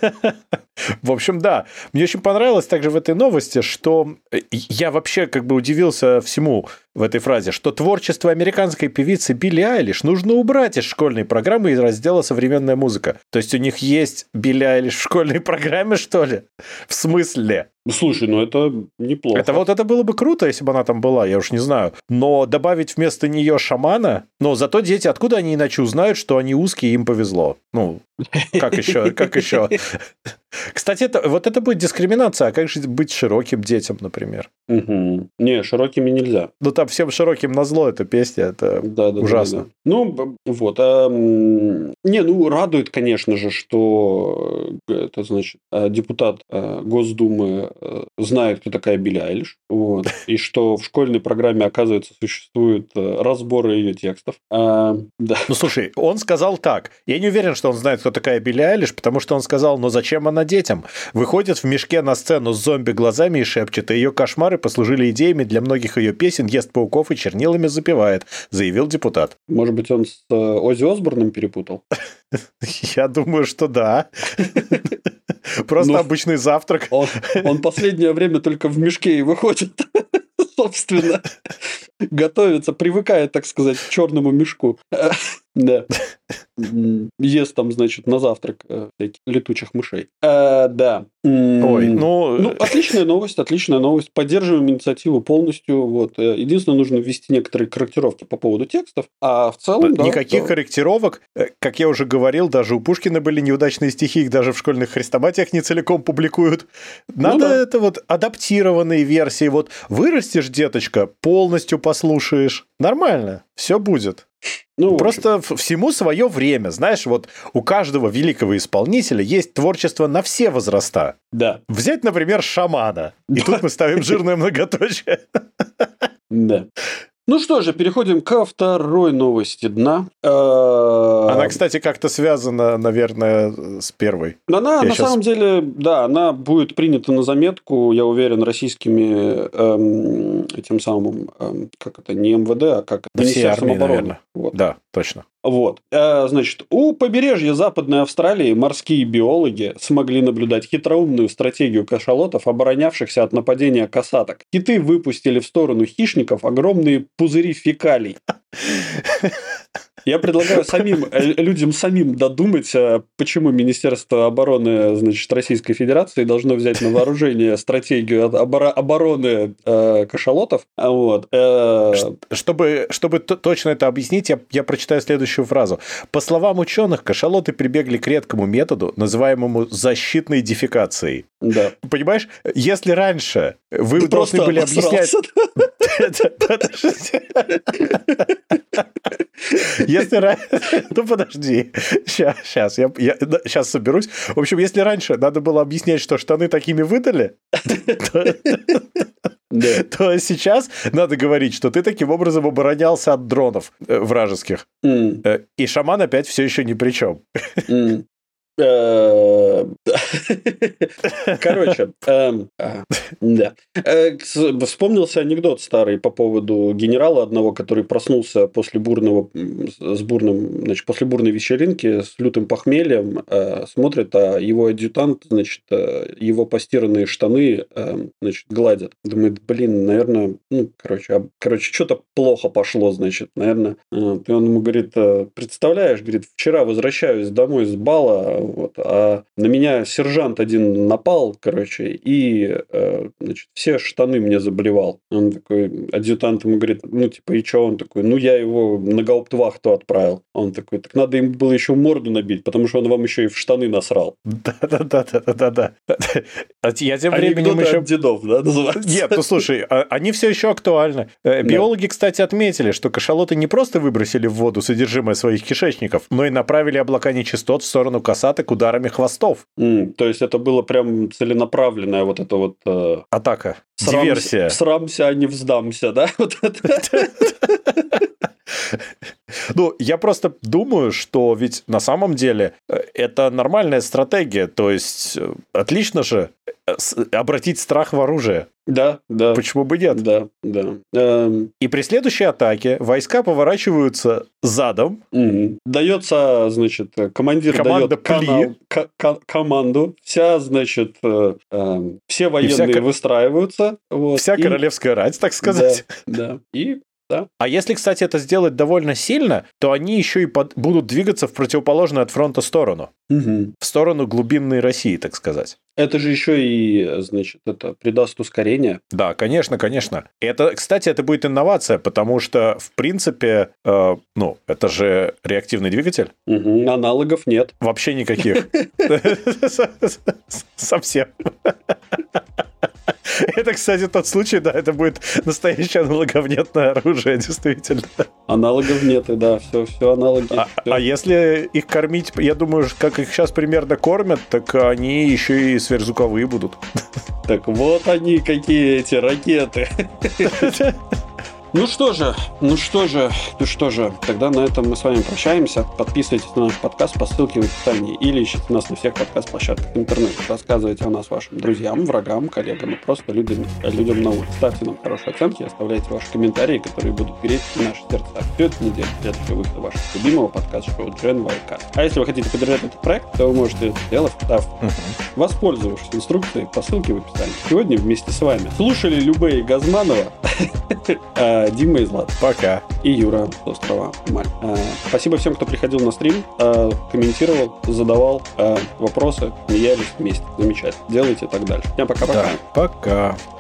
Speaker 2: В общем, да. Мне очень понравилось также в этой новости, что я вообще как бы удивился всему в этой фразе, что творчество американской певицы Билли Айлиш нужно убрать из школьной программы из раздела «Современная музыка». То есть у них есть Билли Айлиш в школьной программе, что ли? В смысле?
Speaker 1: Слушай, ну это неплохо.
Speaker 2: Это было бы круто, если бы она там была, я уж не знаю. Но добавить вместо нее шамана... Но зато дети, откуда они иначе узнают, что они узкие, им повезло? Ну, как еще? Кстати, это будет дискриминация. А как же быть широким детям, например?
Speaker 1: Угу. Не, широкими нельзя.
Speaker 2: Ну, там всем широким назло эта песня. Это ужасно. Да.
Speaker 1: Ну, вот. Радует, конечно же, что это, значит, депутат Госдумы знает, кто такая Билли Айлиш, вот, и что в школьной программе, оказывается, существуют разборы ее текстов. Да.
Speaker 2: Ну, слушай, он сказал так. Я не уверен, что он знает, кто такая Билли Айлиш, потому что он сказал, ну зачем она детям? Выходит в мешке на сцену с зомби глазами и шепчет, и ее кошмары послужили идеями для многих ее песен, ест пауков и чернилами запивает, заявил депутат.
Speaker 1: Может быть, он с Оззи Осборном перепутал?
Speaker 2: Я думаю, что да. Просто обычный завтрак.
Speaker 1: Он последнее время только в мешке и выходит, собственно. Готовится, привыкает, так сказать, к черному мешку. Да. Ест там, значит, на завтрак всяких летучих мышей. Да.
Speaker 2: Ой,
Speaker 1: ну, отличная новость. Поддерживаем инициативу полностью. Вот. Единственное, нужно ввести некоторые корректировки по поводу текстов. А в целом,
Speaker 2: никаких корректировок. Как я уже говорил, даже у Пушкина были неудачные стихи, их даже в школьных хрестоматиях не целиком публикуют. Надо это вот адаптированные версии. Вот вырастешь, деточка, полностью послушаешь. Нормально, все будет. Ну, просто всему свое время. Знаешь, вот у каждого великого исполнителя есть творчество на все возраста.
Speaker 1: Да.
Speaker 2: Взять, например, Шамана. И тут мы ставим жирное многоточие.
Speaker 1: Да. Ну что же, переходим ко второй новости дна.
Speaker 2: Она, кстати, как-то связана, наверное, с первой.
Speaker 1: Она, на самом деле, да, она будет принята на заметку, я уверен, российскими этим самым, как это, не МВД, а как
Speaker 2: Министерством обороны.
Speaker 1: Вот.
Speaker 2: Да, точно.
Speaker 1: Вот. Значит, у побережья Западной Австралии морские биологи смогли наблюдать хитроумную стратегию кашалотов, оборонявшихся от нападения касаток. Киты выпустили в сторону хищников огромные пузыри фекалий. Я предлагаю людям самим додумать, почему Министерство обороны, значит, Российской Федерации должно взять на вооружение стратегию обороны кашалотов. Вот.
Speaker 2: Чтобы точно это объяснить, я прочитаю следующую фразу. По словам ученых, кашалоты прибегли к редкому методу, называемому защитной дефекацией.
Speaker 1: Да.
Speaker 2: Понимаешь, если раньше вы должны были объяснять... Если ну, подожди. Сейчас, я сейчас соберусь. В общем, если раньше надо было объяснять, что штаны такими выдали, то сейчас надо говорить, что ты таким образом оборонялся от дронов вражеских. И Шаман опять все еще ни при чем.
Speaker 1: Короче, да. Вспомнился анекдот старый по поводу генерала одного, который проснулся после бурной вечеринки с лютым похмельем, смотрит, а его адъютант, значит, его постиранные штаны, значит, гладят. Думает, блин, наверное, короче, что-то плохо пошло, значит, наверное. И он ему говорит, представляешь, говорит, вчера возвращаюсь домой с бала, вот, а на меня сержант один напал, короче, и, значит, все штаны мне заблевал. Он такой, адъютант ему говорит, ну, типа, и что? Он такой, ну, я его на гауптвахту отправил. Он такой, так надо ему было еще морду набить, потому что он вам еще и в штаны насрал.
Speaker 2: Да. Я тем временем еще...
Speaker 1: от дедов, да, называется?
Speaker 2: Нет, ну, слушай, они все еще актуальны. Биологи, кстати, отметили, что кашалоты не просто выбросили в воду содержимое своих кишечников, но и направили облака нечистот в сторону касаток ударами хвостов.
Speaker 1: То есть это было прям целенаправленная вот эта вот...
Speaker 2: атака, диверсия.
Speaker 1: Срамся, а не вздамся, да? Вот это.
Speaker 2: Ну, я просто думаю, что ведь на самом деле это нормальная стратегия. То есть, отлично же обратить страх в оружие.
Speaker 1: Да.
Speaker 2: Почему бы нет?
Speaker 1: Да.
Speaker 2: И при следующей атаке войска поворачиваются задом.
Speaker 1: Дается, значит, командир дает команду. Вся, значит, все военные выстраиваются. Вот,
Speaker 2: вся королевская рать, так сказать.
Speaker 1: Да. Да.
Speaker 2: А если, кстати, это сделать довольно сильно, то они еще и будут двигаться в противоположную от фронта сторону. В сторону глубинной России, так сказать.
Speaker 1: Это же еще и, значит, это придаст ускорение.
Speaker 2: Да, конечно. Это, кстати, это будет инновация, потому что, в принципе, это же реактивный двигатель.
Speaker 1: Аналогов нет.
Speaker 2: Вообще никаких. Совсем. Это, кстати, тот случай, да, это будет настоящее аналоговнетное оружие, действительно.
Speaker 1: Аналоговнеты, да, все аналоги.
Speaker 2: А если их кормить, я думаю, как их сейчас примерно кормят, так они еще и сверхзвуковые будут.
Speaker 1: Так вот они, какие эти ракеты. Ну что же, тогда на этом мы с вами прощаемся. Подписывайтесь на наш подкаст по ссылке в описании или ищите нас на всех подкаст-площадках интернета. Рассказывайте о нас вашим друзьям, врагам, коллегам и просто людям на улице. Ставьте нам хорошие оценки, оставляйте ваши комментарии, которые будут греть наши сердца. Всю эту неделю следующего выхода вашего любимого подкаст-шоу Gen Y. А если вы хотите поддержать этот проект, то вы можете это сделать, воспользовавшись инструкцией по ссылке в описании. Сегодня вместе с вами слушали Любэ и Газманова, Дима из Лад.
Speaker 2: Пока.
Speaker 1: И Юра с острова Маль. Спасибо всем, кто приходил на стрим, комментировал, задавал вопросы, смеялись вместе. Замечательно. Делайте так дальше. Всем пока-пока.
Speaker 2: Да, пока.